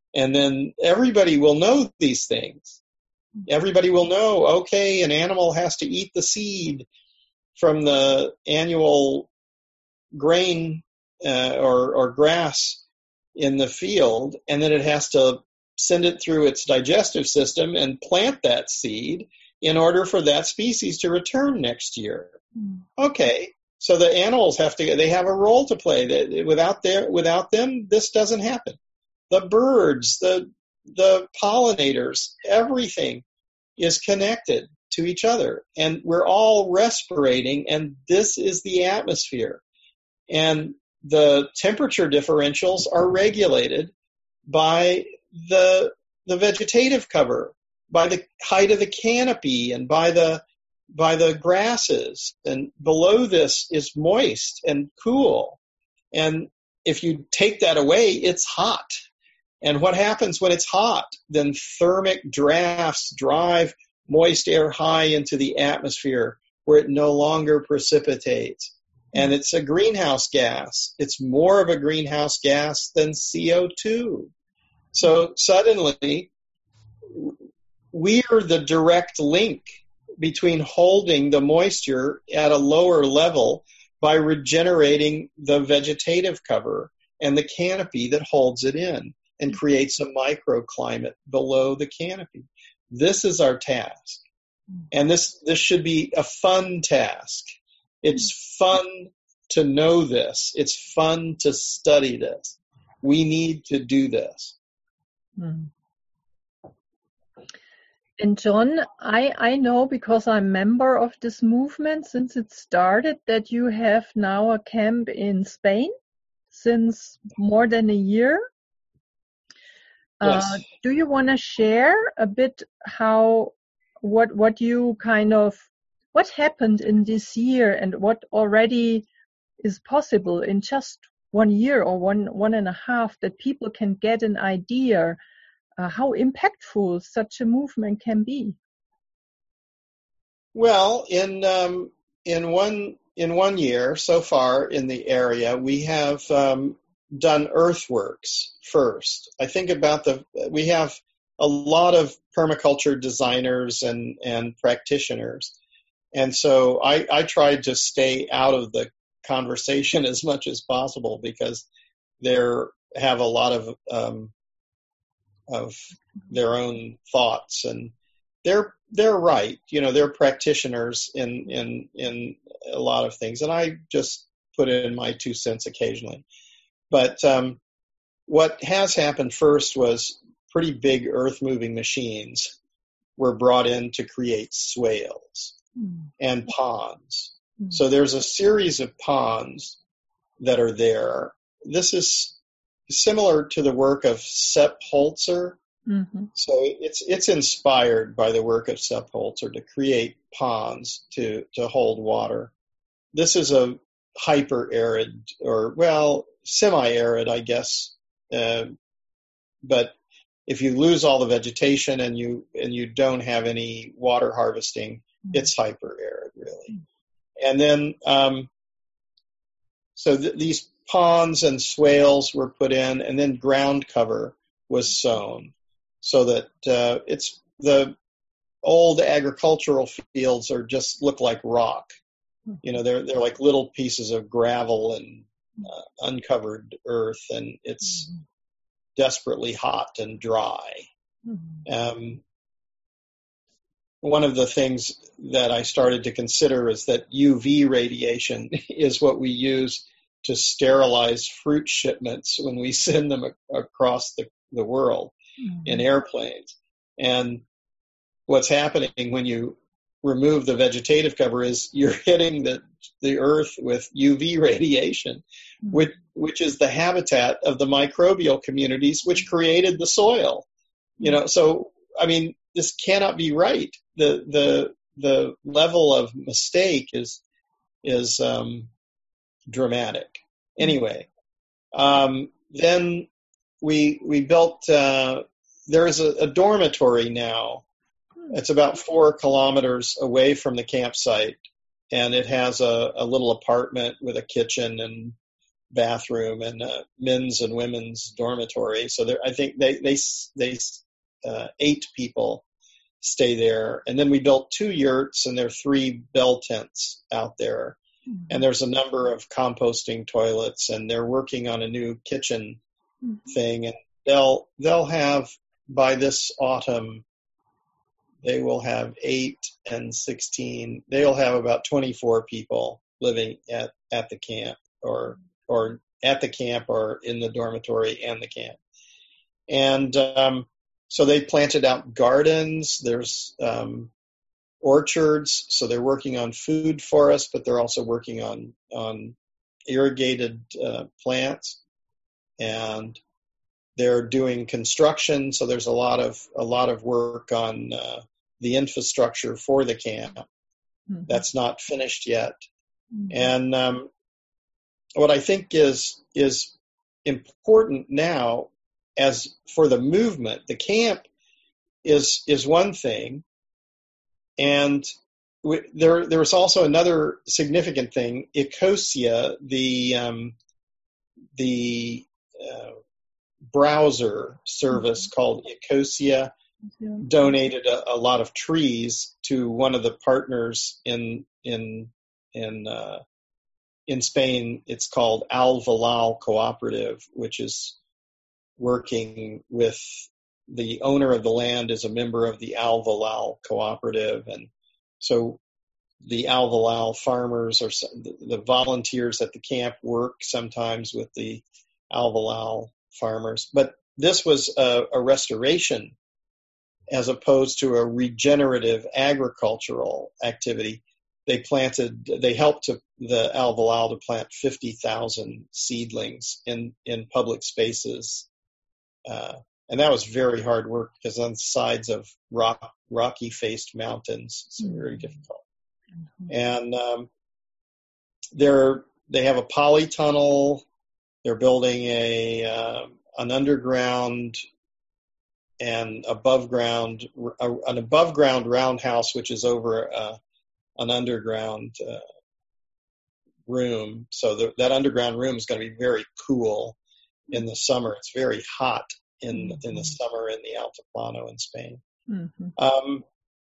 And then everybody will know these things. Everybody will know, okay, an animal has to eat the seed from the annual grain uh, or, or grass in the field, and then it has to send it through its digestive system and plant that seed in order for that species to return next year. Mm. Okay, so the animals have to, they have a role to play. That without their, without them, this doesn't happen. The birds, the the pollinators, everything is connected to each other, and we're all respirating, and this is the atmosphere. And the temperature differentials are regulated by the the vegetative cover, by the height of the canopy, and by the by the grasses. And below this is moist and cool. And if you take that away, it's hot. And what happens when it's hot? Then thermic drafts drive moist air high into the atmosphere where it no longer precipitates. And it's a greenhouse gas. It's more of a greenhouse gas than C O two. So suddenly, we are the direct link between holding the moisture at a lower level by regenerating the vegetative cover and the canopy that holds it in and creates a microclimate below the canopy. This is our task. And this, this should be a fun task. It's fun to know this. It's fun to study this. We need to do this. Hmm. And John, I, I know, because I'm a member of this movement since it started, that you have now a camp in Spain since more than a year. Yes. Uh, do you want to share a bit how, what, what you kind of, what happened in this year and what already is possible in just one year or one, one and a half, that people can get an idea uh, how impactful such a movement can be? Well, in, um, in one, in one year so far in the area, we have, um, done earthworks first. I think about the, we have a lot of permaculture designers and, and practitioners. And so I, I tried to stay out of the conversation as much as possible because they have a lot of, um, of their own thoughts, and they're, they're right. You know, they're practitioners in, in, in a lot of things. And I just put in my two cents occasionally. But um, what has happened first was pretty big earth-moving machines were brought in to create swales mm. and ponds. Mm. So there's a series of ponds that are there. This is similar to the work of Sepp Holzer. Mm-hmm. So it's it's inspired by the work of Sepp Holzer to create ponds to, to hold water. This is a hyper-arid, or, well, semi-arid, I guess. Uh, but if you lose all the vegetation and you and you don't have any water harvesting, mm-hmm. it's hyper-arid, really. Mm-hmm. And then, um, so th- these ponds and swales were put in, and then ground cover was sown, so that uh, it's the old agricultural fields are just look like rock. You know, they're they're like little pieces of gravel and uh, uncovered earth, and it's mm-hmm. desperately hot and dry. Mm-hmm. Um, one of the things that I started to consider is that U V radiation is what we use to sterilize fruit shipments when we send them a- across the, the world mm-hmm. in airplanes. And what's happening when you remove the vegetative cover is you're hitting the the earth with U V radiation, mm-hmm. which which is the habitat of the microbial communities which created the soil. You know, so I mean, this cannot be right. The the the level of mistake is is um, dramatic. Anyway, um, then we we built. Uh, there is a, a dormitory now. It's about four kilometers away from the campsite, and it has a, a little apartment with a kitchen and bathroom and a men's and women's dormitory. So there, I think they they they uh, eight people stay there, and then we built two yurts, and there are three bell tents out there, mm-hmm. and there's a number of composting toilets, and they're working on a new kitchen mm-hmm. thing, and they'll they'll have by this autumn. They will have eight and sixteen. They'll have about twenty-four people living at, at the camp, or or at the camp, or in the dormitory and the camp. And um, so they planted out gardens. There's um, orchards. So they're working on food for us, but they're also working on on irrigated uh, plants, and they're doing construction. So there's a lot of a lot of work on uh, the infrastructure for the camp. Mm-hmm. That's not finished yet. Mm-hmm. And um, what I think is is important now, as for the movement, the camp is is one thing, and we, there there was also another significant thing. Ecosia, the um, the uh, browser service mm-hmm. called Ecosia, yeah. donated a, a lot of trees to one of the partners in in in uh, in Spain. It's called Alvalal Cooperative, which is working with the owner of the land is a member of the Alvalal Cooperative, and so the Alvalal farmers or the, the volunteers at the camp work sometimes with the Alvalal farmers. But this was a, a restoration as opposed to a regenerative agricultural activity. They planted, they helped to, the Alvalal to plant fifty thousand seedlings in, in public spaces. Uh, and that was very hard work because on the sides of rock, rocky-faced mountains, it's mm-hmm. very difficult. Mm-hmm. And um, they're, they have a polytunnel. They're building a uh, an underground and above ground, a, an above ground roundhouse, which is over uh, an underground uh, room. So the, that underground room is going to be very cool in the summer. It's very hot in mm-hmm. in the summer in the Altiplano in Spain. Mm-hmm. Um,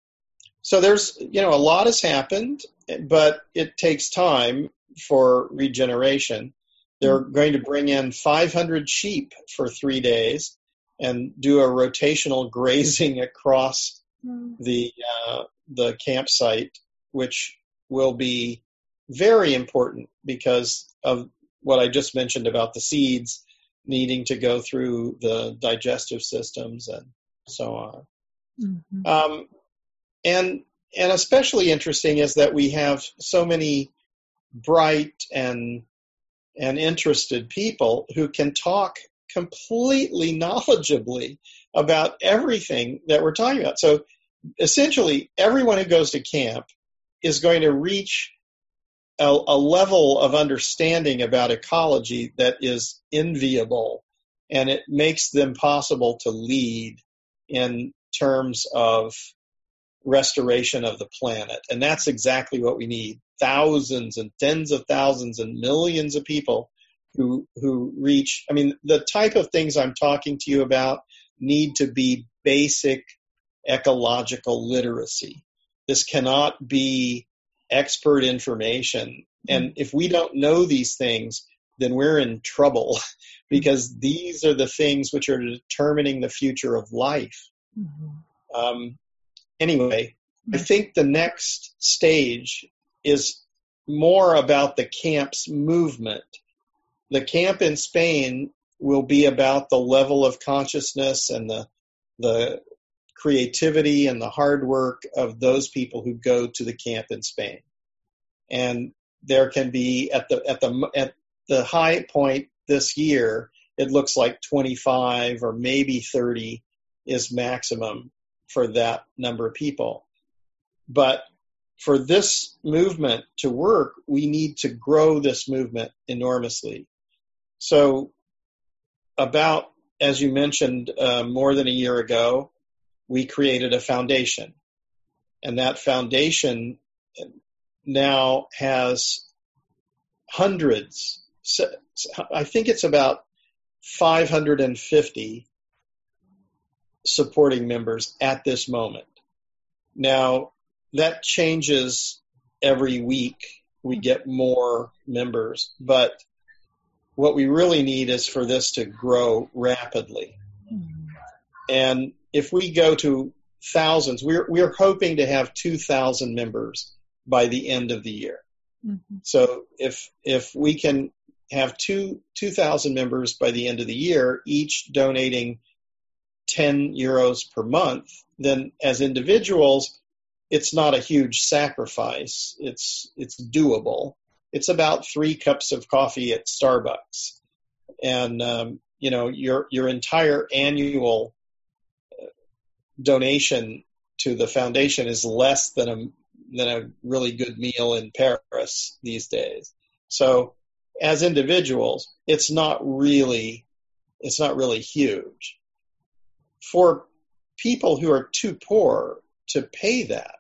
so there's, you know, a lot has happened, but it takes time for regeneration. They're going to bring in five hundred sheep for three days and do a rotational grazing across mm. the uh, the campsite, which will be very important because of what I just mentioned about the seeds needing to go through the digestive systems and so on. Mm-hmm. Um, and and especially interesting is that we have so many bright and and interested people who can talk completely knowledgeably about everything that we're talking about. So essentially, everyone who goes to camp is going to reach a, a level of understanding about ecology that is enviable, and it makes them possible to lead in terms of restoration of the planet. And that's exactly what we need. Thousands and tens of thousands and millions of people who who reach, I mean, the type of things I'm talking to you about need to be basic ecological literacy. This cannot be expert information. And if we don't know these things, then we're in trouble because these are the things which are determining the future of life. Mm-hmm. Um, anyway, I think the next stage is more about the camp's movement. The camp in Spain will be about the level of consciousness and the the creativity and the hard work of those people who go to the camp in Spain. And there can be at the at the at the high point this year, it looks like twenty-five or maybe thirty is maximum for that number of people. But for this movement to work, we need to grow this movement enormously. So about, as you mentioned, uh, more than a year ago, we created a foundation. And that foundation now has hundreds so, I think it's about five hundred fifty supporting members at this moment. Now, that changes every week. We get more members, but what we really need is for this to grow rapidly. And if we go to thousands, we're we're hoping to have two thousand members by the end of the year. Mm-hmm. So if if we can have two two thousand members by the end of the year, each donating ten euros per month, then as individuals, it's not a huge sacrifice. It's it's doable. It's about three cups of coffee at Starbucks, and um, you know your your entire annual donation to the foundation is less than a than a really good meal in Paris these days. So as individuals, it's not really it's not really huge. For people who are too poor to pay that,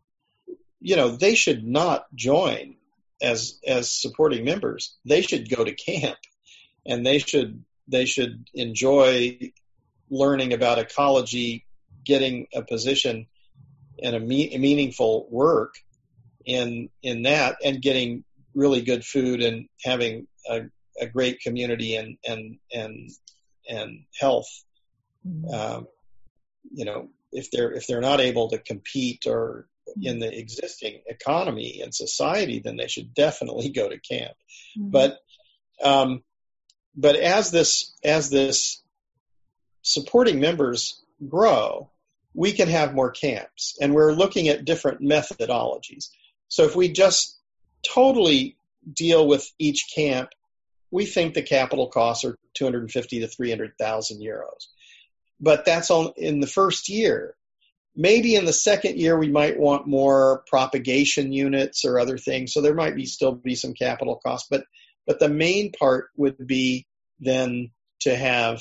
you know, they should not join as as supporting members. They should go to camp, and they should they should enjoy learning about ecology, getting a position and a, me- a meaningful work in in that, and getting really good food and having a, a great community and and and and health. Mm-hmm. Um, you know, if they're if they're not able to compete or in the existing economy and society, then they should definitely go to camp. Mm-hmm. But um, but as this as this supporting members grow, we can have more camps, and we're looking at different methodologies. So if we just totally deal with each camp, we think the capital costs are two hundred fifty to three hundred thousand euros. But that's on in the first year. Maybe in the second year we might want more propagation units or other things, so there might be still be some capital costs. But but the main part would be then to have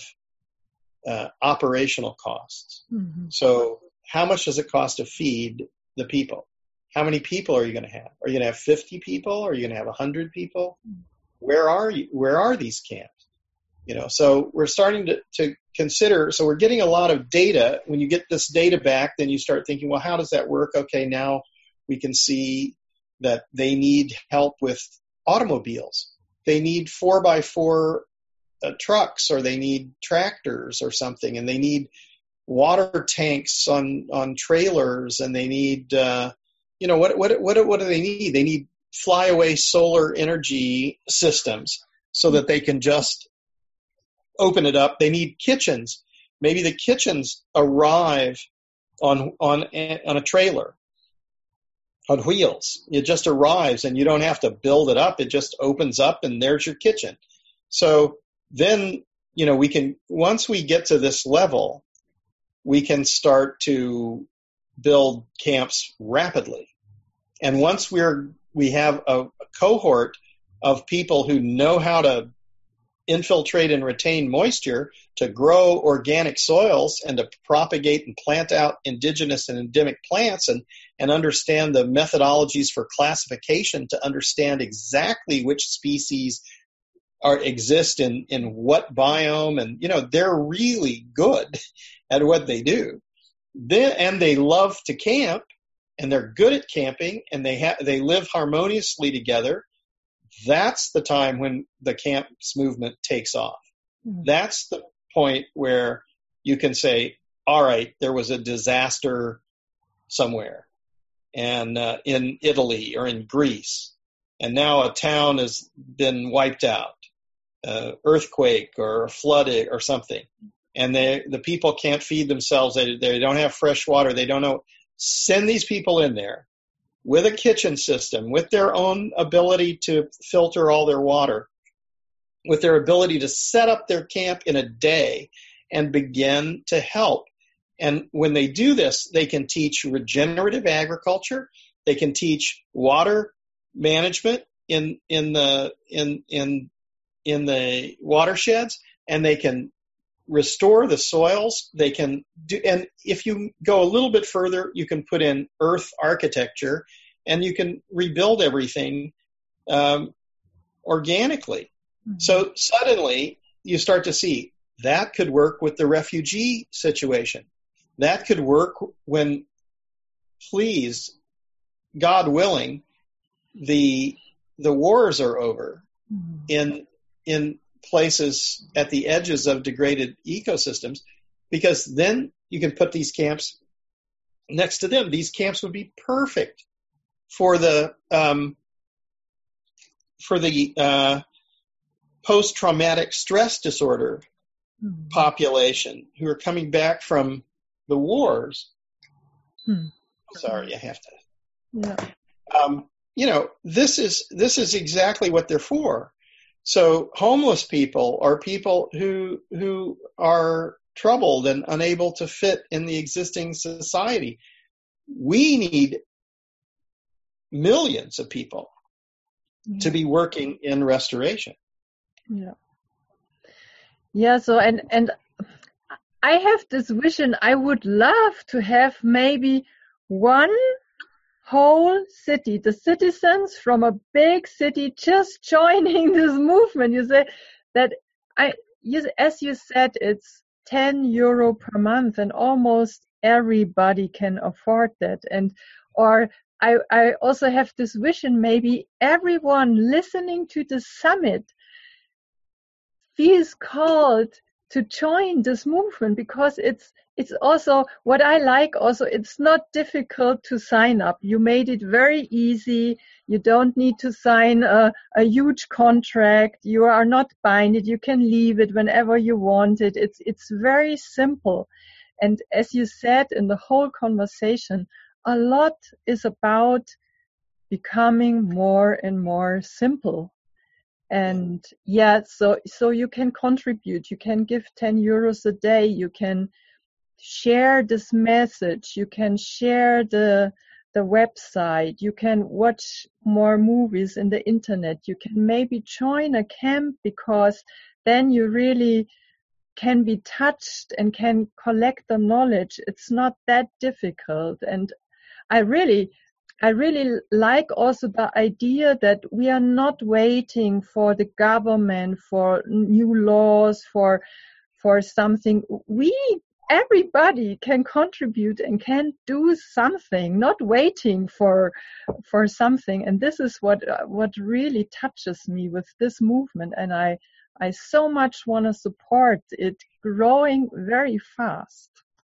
uh, operational costs. Mm-hmm. So how much does it cost to feed the people? How many people are you going to have? Are you going to have fifty people? Are you going to have one hundred people? Where are you? Where are these camps? You know, so we're starting to, to consider, so we're getting a lot of data. When you get this data back, then you start thinking, well, how does that work? Okay, now we can see that they need help with automobiles. They need four by four uh, trucks, or they need tractors or something, and they need water tanks on, on trailers, and they need, uh, you know, what, what, what, what do they need? They need flyaway solar energy systems so that they can just open it up. They need kitchens. Maybe the kitchens arrive on on on a trailer, on wheels. It just arrives, and you don't have to build it up. It just opens up, and there's your kitchen. So then, you know, we can, once we get to this level, we can start to build camps rapidly. And once we're we have a, a cohort of people who know how to infiltrate and retain moisture, to grow organic soils, and to propagate and plant out indigenous and endemic plants, and, and understand the methodologies for classification to understand exactly which species are exist in, in what biome. And, you know, they're really good at what they do. Then, and they love to camp, and they're good at camping, and they ha- they live harmoniously together. That's the time when the camps movement takes off. Mm-hmm. That's the point where you can say, all right, there was a disaster somewhere, and uh, in Italy or in Greece, and now a town has been wiped out, uh, earthquake or a flood or something, and they, the people can't feed themselves. They, they don't have fresh water. They don't know. Send these people in there with a kitchen system, with their own ability to filter all their water, with their ability to set up their camp in a day and begin to help. And when they do this, they can teach regenerative agriculture. They can teach water management in in the in in in the watersheds, and they can restore the soils. They can do, and if you go a little bit further, you can put in earth architecture, and you can rebuild everything um, organically. Mm-hmm. So suddenly you start to see that could work with the refugee situation. That could work when, please, God willing, the the wars are over mm-hmm. in in places at the edges of degraded ecosystems, because then you can put these camps next to them. These camps would be perfect for the um, for the uh, post-traumatic stress disorder mm-hmm. population who are coming back from the wars. Hmm. Sorry, I have to. Yeah. Um, you know, this is this is exactly what they're for. So homeless people are people who who are troubled and unable to fit in the existing society. We need millions of people yeah. to be working in restoration. Yeah. Yeah. So and and I have this vision. I would love to have maybe one whole city, the citizens from a big city just joining this movement. You say that I, you, as you said, it's ten euro per month, and almost everybody can afford that. And or I, I also have this vision. Maybe everyone listening to the summit feels called to join this movement, because it's it's also what I like. Also, it's not difficult to sign up. You made it very easy. You don't need to sign a, a huge contract. You are not binded. You can leave it whenever you want it. It's it's very simple. And as you said in the whole conversation, a lot is about becoming more and more simple. And yeah, so so you can contribute. You can give ten euros a day. You can share this message. You can share the the website. You can watch more movies in the internet. You can maybe join a camp, because then you really can be touched and can collect the knowledge. It's not that difficult. And I really I really like also the idea that we are not waiting for the government, for new laws, for for something. We, everybody can contribute and can do something, not waiting for for something. And this is what what really touches me with this movement. And I I so much want to support it growing very fast.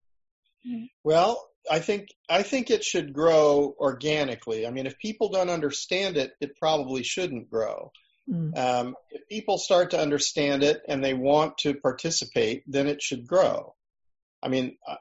Well, I think I think it should grow organically. I mean, if people don't understand it, it probably shouldn't grow. Mm. Um, if people start to understand it and they want to participate, then it should grow. I mean, uh,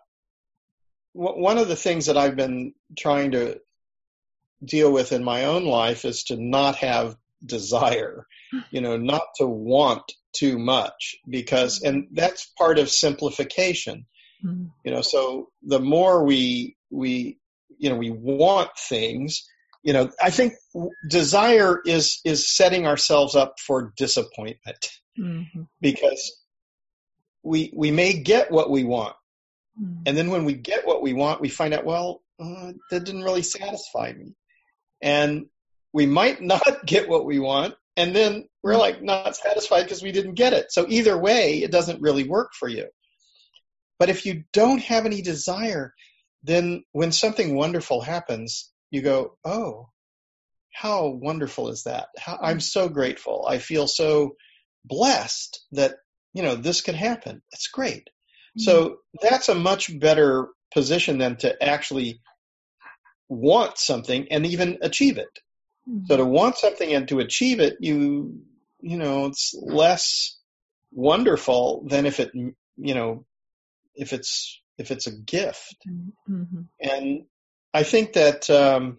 w- one of the things that I've been trying to deal with in my own life is to not have desire, you know, not to want too much, because, and that's part of simplification. You know, so the more we, we, you know, we want things, you know, I think desire is, is setting ourselves up for disappointment, mm-hmm. because we, we may get what we want. Mm-hmm. And then when we get what we want, we find out, well, uh, that didn't really satisfy me. And we might not get what we want. And then we're like not satisfied because we didn't get it. So either way, it doesn't really work for you. But if you don't have any desire, then when something wonderful happens, you go, oh, how wonderful is that? How, I'm so grateful. I feel so blessed that, you know, this could happen. It's great. Mm-hmm. So that's a much better position than to actually want something and even achieve it. Mm-hmm. So to want something and to achieve it, you, you know, it's less wonderful than if it, you know, if it's if it's a gift. Mm-hmm. And I think that um,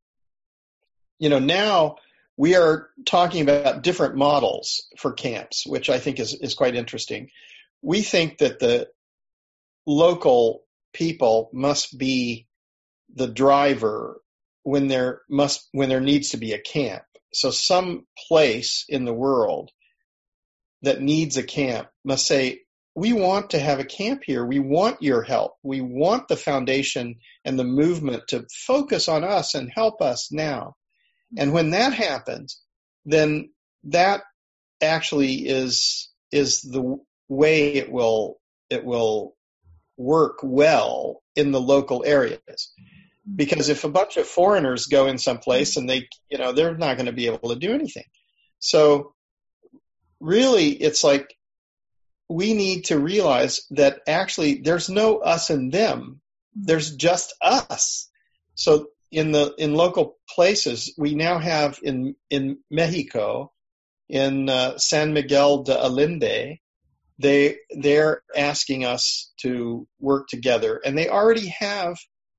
you know, now we are talking about different models for camps, which I think is is quite interesting. We think that the local people must be the driver when there must when there needs to be a camp. So some place in the world that needs a camp must say, we want to have a camp here. We want your help. We want the foundation and the movement to focus on us and help us now. And when that happens, then that actually is is the way it will it will work well in the local areas. Because if a bunch of foreigners go in someplace and they, you know, they're not going to be able to do anything. So really, it's like we need to realize that actually there's no us and them. There's just us. So in the in local places, we now have in in Mexico, in uh, San Miguel de Allende, they they're asking us to work together, and they already have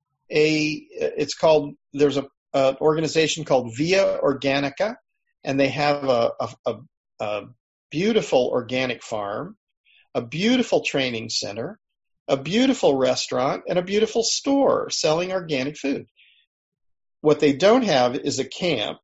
a. It's called there's a an organization called Via Organica, and they have a a, a, a beautiful organic farm, a beautiful training center, a beautiful restaurant, and a beautiful store selling organic food. What they don't have is a camp,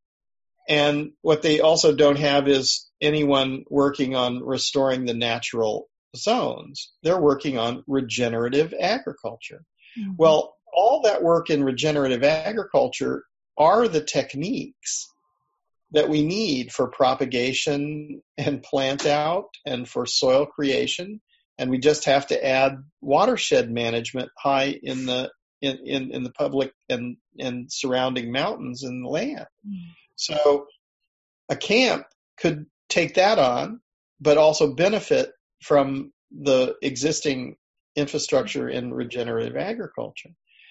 and what they also don't have is anyone working on restoring the natural zones. They're working on regenerative agriculture. Mm-hmm. Well, all that work in regenerative agriculture are the techniques that we need for propagation and plant out and for soil creation. And we just have to add watershed management high in the in, in, in the public and, and surrounding mountains and the land. Mm. So a camp could take that on, but also benefit from the existing infrastructure in regenerative agriculture.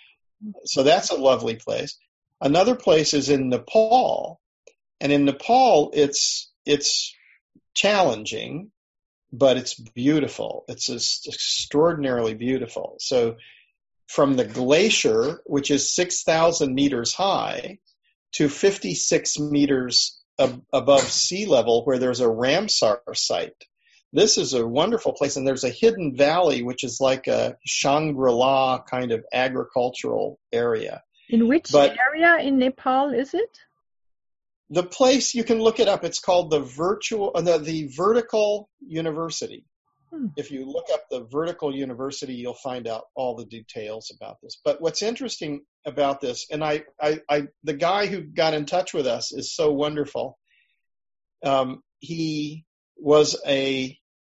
So that's a lovely place. Another place is in Nepal. And in Nepal, it's it's challenging, but it's beautiful. It's just extraordinarily beautiful. So from the glacier, which is six thousand meters high, to fifty-six meters ab- above sea level, where there's a Ramsar site. This is a wonderful place, and there's a hidden valley, which is like a Shangri-La kind of agricultural area. In which but area in Nepal is it? The place, you can look it up. It's called the virtual, uh, the, the Vertical University. Hmm. If you look up the Vertical University, you'll find out all the details about this. But what's interesting about this, and I, I, I the guy who got in touch with us is so wonderful. Um, he was a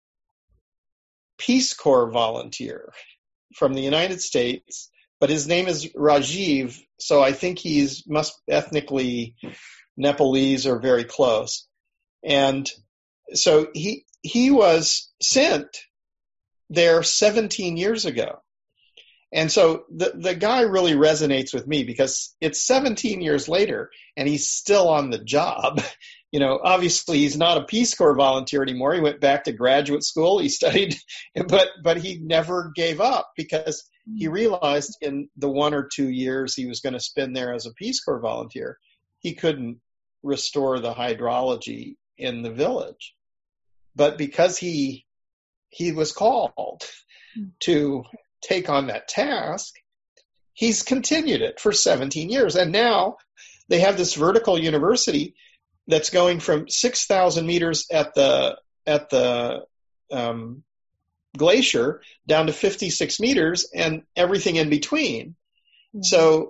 Peace Corps volunteer from the United States, but his name is Rajiv, so I think he's must ethnically Nepalese or very close. And so he he was sent there seventeen years ago. And so the, the guy really resonates with me because it's seventeen years later and he's still on the job. You know, obviously he's not a Peace Corps volunteer anymore. He went back to graduate school. He studied, but but he never gave up because he realized in the one or two years he was going to spend there as a Peace Corps volunteer, he couldn't restore the hydrology in the village. But because he he was called to take on that task, he's continued it for seventeen years. And now they have this vertical university that's going from six thousand meters at the at the um, glacier down to fifty-six meters and everything in between. Mm-hmm. So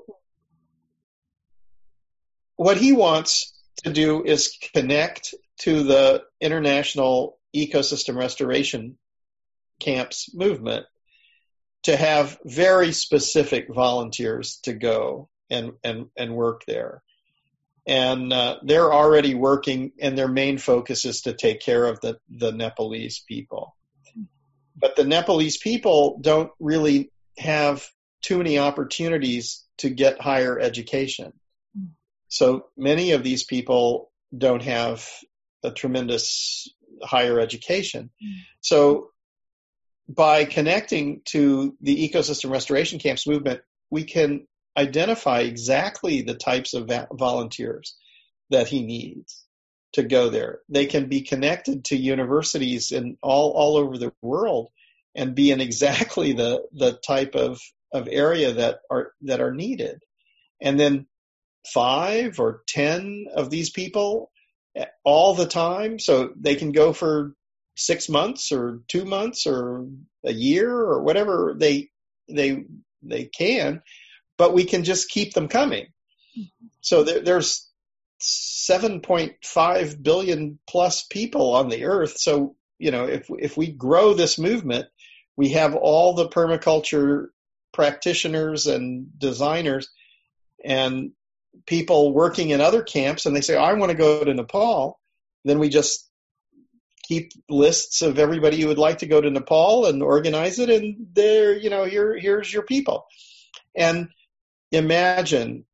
what he wants to do is connect to the International Ecosystem Restoration Camps movement to have very specific volunteers to go and, and, and work there. And uh, they're already working, and their main focus is to take care of the, the Nepalese people. But the Nepalese people don't really have too many opportunities to get higher education. So many of these people don't have a tremendous higher education. So by connecting to the Ecosystem Restoration Camps movement, we can identify exactly the types of va- volunteers that he needs to go there. They can be connected to universities in all, all over the world and be in exactly the, the type of, of area that are that are needed. And then five or ten of these people all the time, so they can go for six months or two months or a year or whatever they they they can, but we can just keep them coming. So there, there's seven point five billion plus people on the earth. So, you know, if if we grow this movement, we have all the permaculture practitioners and designers and people working in other camps, and they say, I want to go to Nepal. Then we just keep lists of everybody who would like to go to Nepal and organize it, and there, you know, here here's your people. And imagine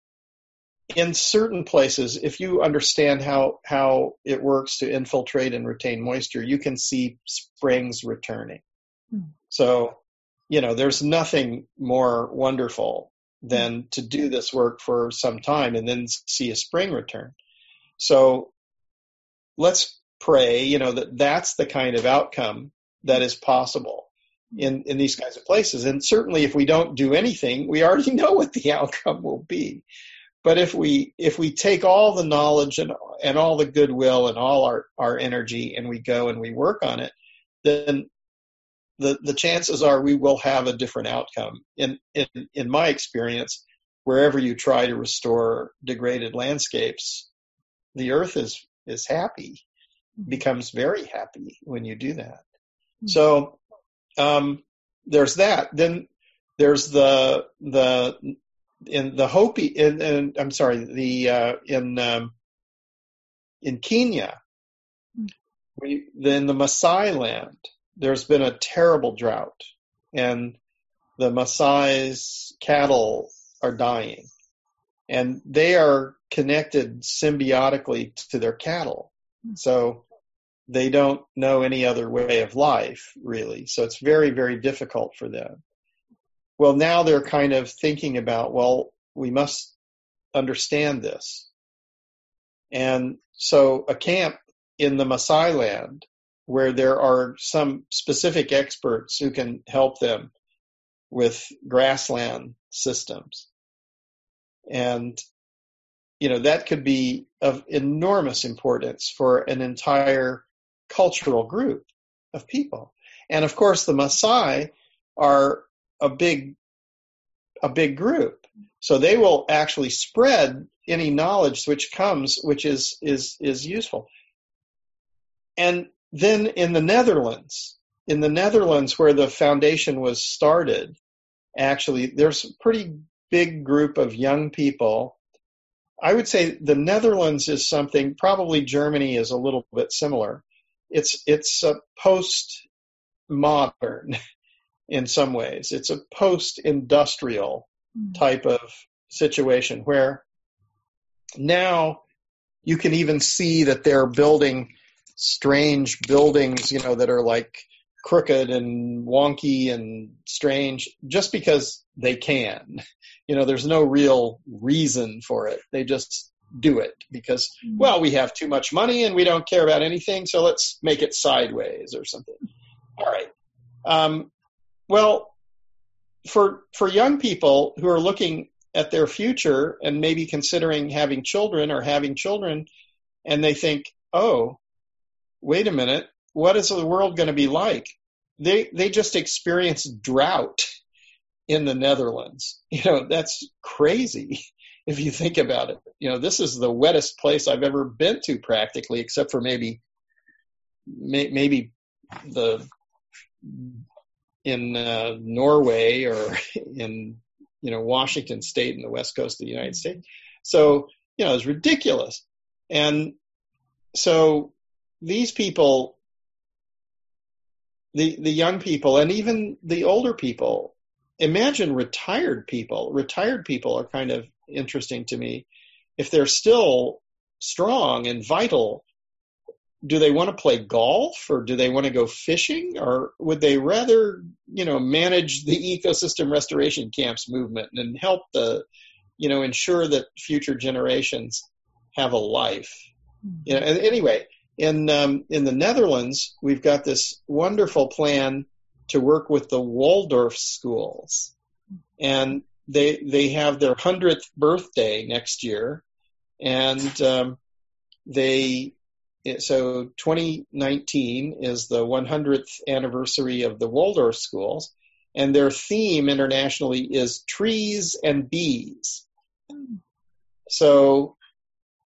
in certain places, if you understand how how it works to infiltrate and retain moisture, you can see springs returning. Mm. So, you know, there's nothing more wonderful than mm. to do this work for some time and then see a spring return. So let's pray, you know, that that's the kind of outcome that is possible in, in these kinds of places. And certainly if we don't do anything, we already know what the outcome will be. But if we if we take all the knowledge and and all the goodwill and all our, our energy and we go and we work on it, then the the chances are we will have a different outcome. In in in my experience, wherever you try to restore degraded landscapes, the earth is is happy, becomes very happy when you do that. Mm-hmm. So um, there's that. Then there's the the in the Hopi, in, in I'm sorry, the uh, in um, in Kenya, we, in the Maasai land, there's been a terrible drought, and the Maasai's cattle are dying, and they are connected symbiotically to their cattle, so they don't know any other way of life, really. So it's very, very difficult for them. Well, now they're kind of thinking about, well, we must understand this. And so a camp in the Maasai land where there are some specific experts who can help them with grassland systems. And, you know, that could be of enormous importance for an entire cultural group of people. And of course, the Maasai are a big, a big group. So they will actually spread any knowledge which comes, which is, is, is useful. And then in the Netherlands, in the Netherlands where the foundation was started, actually, there's a pretty big group of young people. I would say the Netherlands is something, probably Germany is a little bit similar. It's, it's a post-modern in some ways. It's a post-industrial type of situation where now you can even see that they're building strange buildings, you know, that are like crooked and wonky and strange just because they can. You know, there's no real reason for it. They just do it because, well, we have too much money and we don't care about anything, so let's make it sideways or something. All right. Um, well, for for young people who are looking at their future and maybe considering having children or having children, and they think, oh, wait a minute, what is the world going to be like? They they just experienced drought in the Netherlands. You know, that's crazy if you think about it. You know, this is the wettest place I've ever been to practically, except for maybe may, maybe the in uh, Norway or in, you know, Washington State in the west coast of the United States. So, you know, it's ridiculous. And so these people, the the young people and even the older people, imagine retired people. Retired people are kind of interesting to me. If they're still strong and vital, do they want to play golf or do they want to go fishing, or would they rather, you know, manage the ecosystem restoration camps movement and help the, you know, ensure that future generations have a life? You know, and anyway, in um, in the Netherlands, we've got this wonderful plan to work with the Waldorf schools, and they they have their hundredth birthday next year, and um, they. So twenty nineteen is the one hundredth anniversary of the Waldorf schools, and their theme internationally is trees and bees. So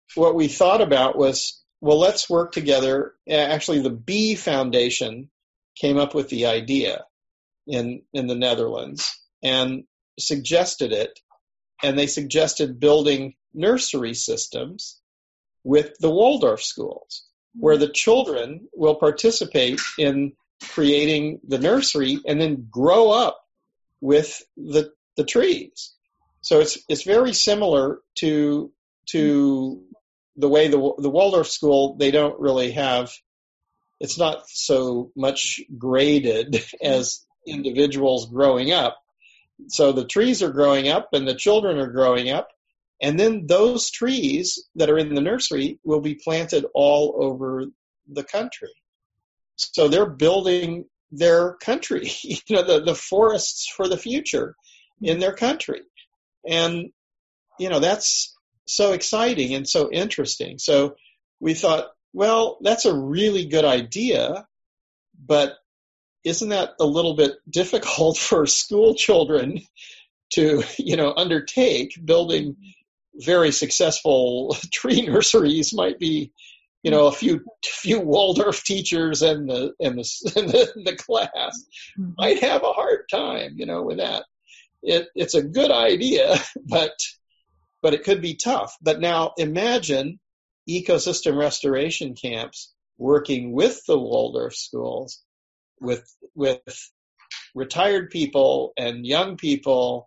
what we thought about was, well, let's work together. Actually, the Bee Foundation came up with the idea in, in the Netherlands and suggested it. And they suggested building nursery systems with the Waldorf schools, where the children will participate in creating the nursery and then grow up with the the trees. So it's it's very similar to to the way the the Waldorf school, they don't really have, it's not so much graded as individuals growing up. So the trees are growing up and the children are growing up, and then those trees that are in the nursery will be planted all over the country. So they're building their country, you know, the, the forests for the future in their country. And, you know, that's so exciting and so interesting. So we thought, well, that's a really good idea, but isn't that a little bit difficult for school children to, you know, undertake? Building very successful tree nurseries might be, you know, a few few Waldorf teachers and the and the and the, the class mm-hmm. might have a hard time, you know, with that. It it's a good idea, but but it could be tough. But now imagine ecosystem restoration camps working with the Waldorf schools, with with retired people and young people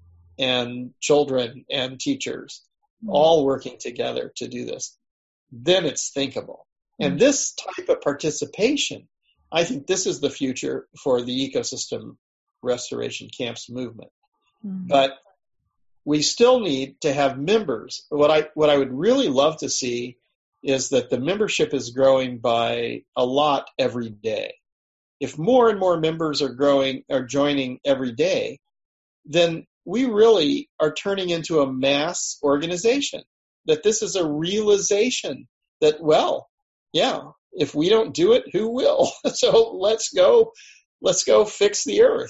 and children and teachers mm-hmm. all working together to do this. Then it's thinkable. Mm-hmm. And this type of participation, I think this is the future for the ecosystem restoration camps movement. Mm-hmm. But we still need to have members. What I what I would really love to see is that the membership is growing by a lot every day. If more and more members are growing, are joining every day, then we really are turning into a mass organization. That this is a realization that, well, yeah, if we don't do it, who will? So let's go, let's go fix the earth.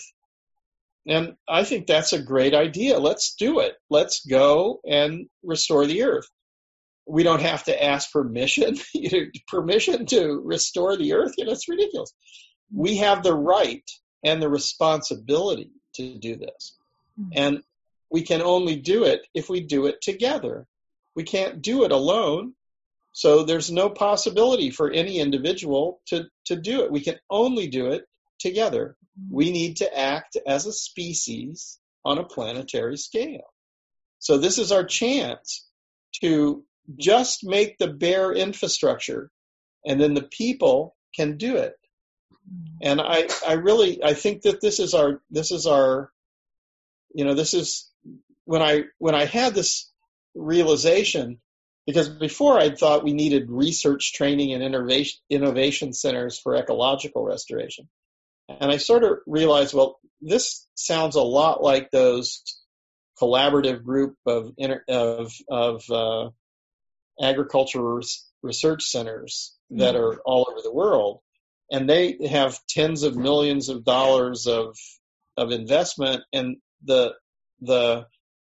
And I think that's a great idea. Let's do it. Let's go and restore the earth. We don't have to ask permission, permission to restore the earth. You know, it's ridiculous. We have the right and the responsibility to do this. And we can only do it if we do it together. We can't do it alone. So there's no possibility for any individual to, to do it. We can only do it together. We need to act as a species on a planetary scale. So this is our chance to just make the bare infrastructure, and then the people can do it. And I, I really, I think that this is our, this is our, you know, this is when I, when I had this realization, because before I thought we needed research, training, and innovation, innovation centers for ecological restoration. And I sort of realized, well, this sounds a lot like those collaborative group of, of, of uh, agriculture research centers that mm-hmm. are all over the world. And they have tens of millions of dollars of of investment, and the the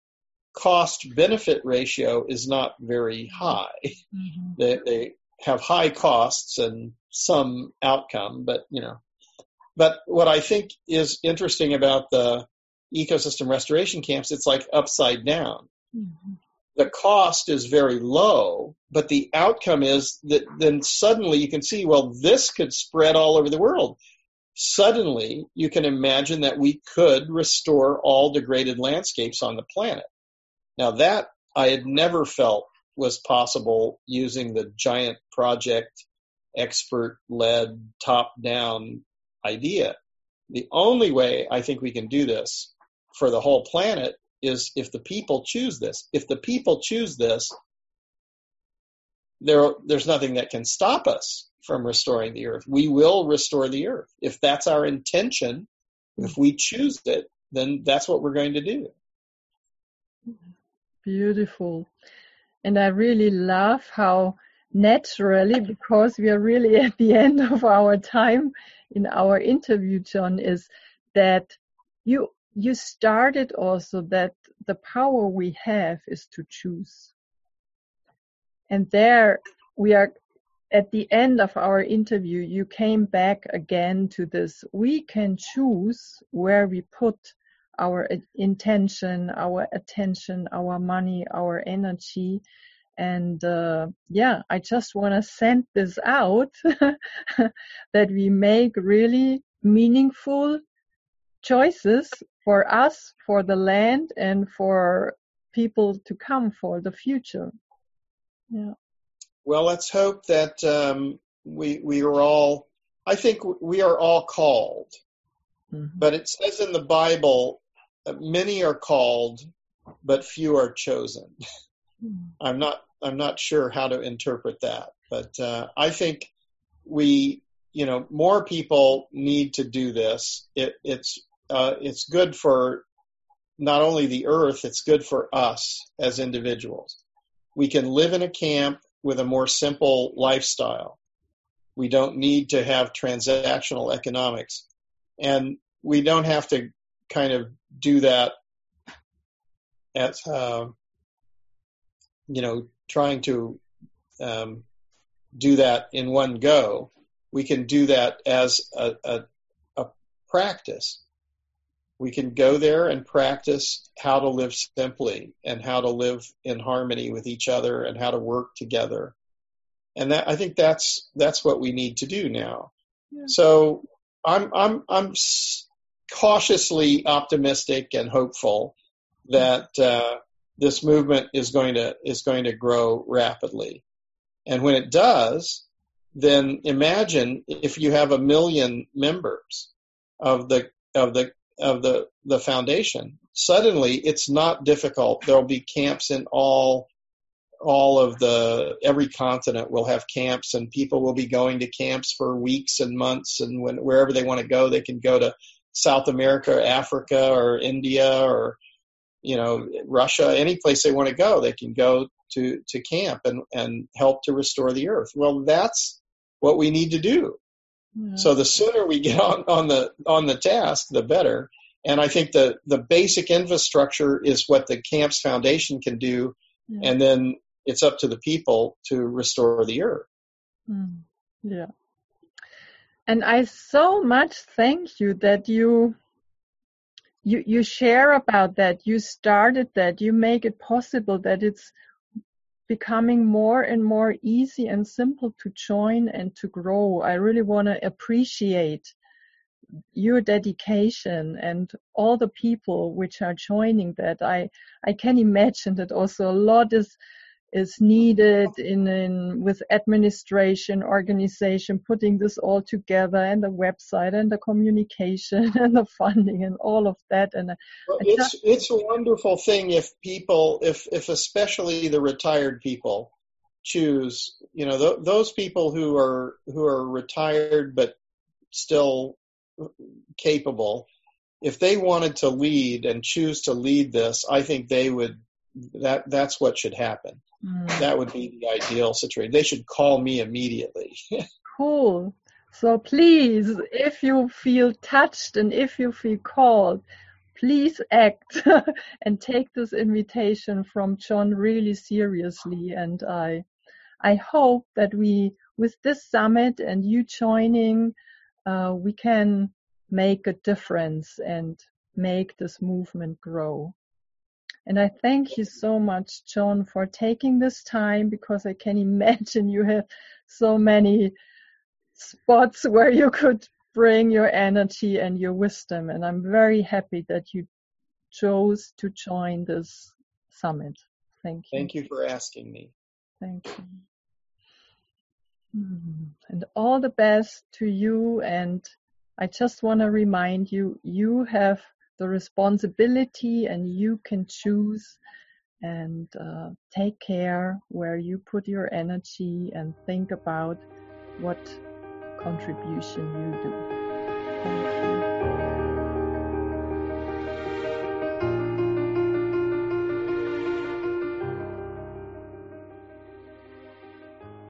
cost benefit ratio is not very high. Mm-hmm. They they have high costs and some outcome, but you know. But what I think is interesting about the ecosystem restoration camps, it's like upside down. Mm-hmm. The cost is very low, but the outcome is that then suddenly you can see, well, this could spread all over the world. Suddenly you can imagine that we could restore all degraded landscapes on the planet. Now that I had never felt was possible using the giant project, expert-led, top-down idea. The only way I think we can do this for the whole planet is if the people choose this. If the people choose this, there, there's nothing that can stop us from restoring the earth. We will restore the earth. If that's our intention, if we choose it, then that's what we're going to do. Beautiful. And I really love how naturally, because we are really at the end of our time in our interview, John, is that you You started also that the power we have is to choose. And there we are at the end of our interview, you came back again to this. We can choose where we put our intention, our attention, our money, our energy. And uh, yeah, I just want to send this out that we make really meaningful choices for us, for the land, and for people to come, for the future. Yeah. Well, let's hope that um, we we are all. I think we are all called, mm-hmm. but it says in the Bible, that many are called, but few are chosen. Mm-hmm. I'm not. I'm not sure how to interpret that, but uh, I think we, you know, more people need to do this. It, it's uh, it's good for not only the earth; it's good for us as individuals. We can live in a camp with a more simple lifestyle. We don't need to have transactional economics. And we don't have to kind of do that as, uh, you know, trying to um, do that in one go. We can do that as a, a, a practice. We can go there and practice how to live simply and how to live in harmony with each other and how to work together. And that, I think that's that's what we need to do now. Yeah. So I'm I'm I'm cautiously optimistic and hopeful that uh, this movement is going to is going to grow rapidly. And when it does, then imagine if you have a million members of the of the of the, the foundation, suddenly it's not difficult. There'll be camps in all, all of the, every continent will have camps, and people will be going to camps for weeks and months, and when, wherever they want to go, they can go to South America or Africa or India or, you know, Russia, any place they want to go, they can go to, to camp and, and help to restore the earth. Well, that's what we need to do. Yeah. So the sooner we get on, on the on the task, the better. And I think the, the basic infrastructure is what the Camps Foundation can do, yeah. And then it's up to the people to restore the earth. Mm. Yeah. And I so much thank you that you you you share about that. You started that. You make it possible that it's becoming more and more easy and simple to join and to grow. I really want to appreciate your dedication and all the people which are joining that. I, I can imagine that also a lot is is needed in, in with administration, organization, putting this all together, and the website and the communication and the funding and all of that. And well, it's just, it's a wonderful thing if people, if if especially the retired people choose, you know, th- those people who are who are retired but still capable, if they wanted to lead and choose to lead this, I think they would. That that's what should happen. Mm. That would be the ideal situation. They should call me immediately. Cool. So please, if you feel touched and if you feel called, please act and take this invitation from John really seriously. And I, I hope that we, with this summit and you joining, uh, we can make a difference and make this movement grow. And I thank you so much, John, for taking this time, because I can imagine you have so many spots where you could bring your energy and your wisdom. And I'm very happy that you chose to join this summit. Thank you. Thank you for asking me. Thank you. And all the best to you. And I just want to remind you, you have the responsibility and you can choose, and uh, take care where you put your energy and think about what contribution you do. Thank you.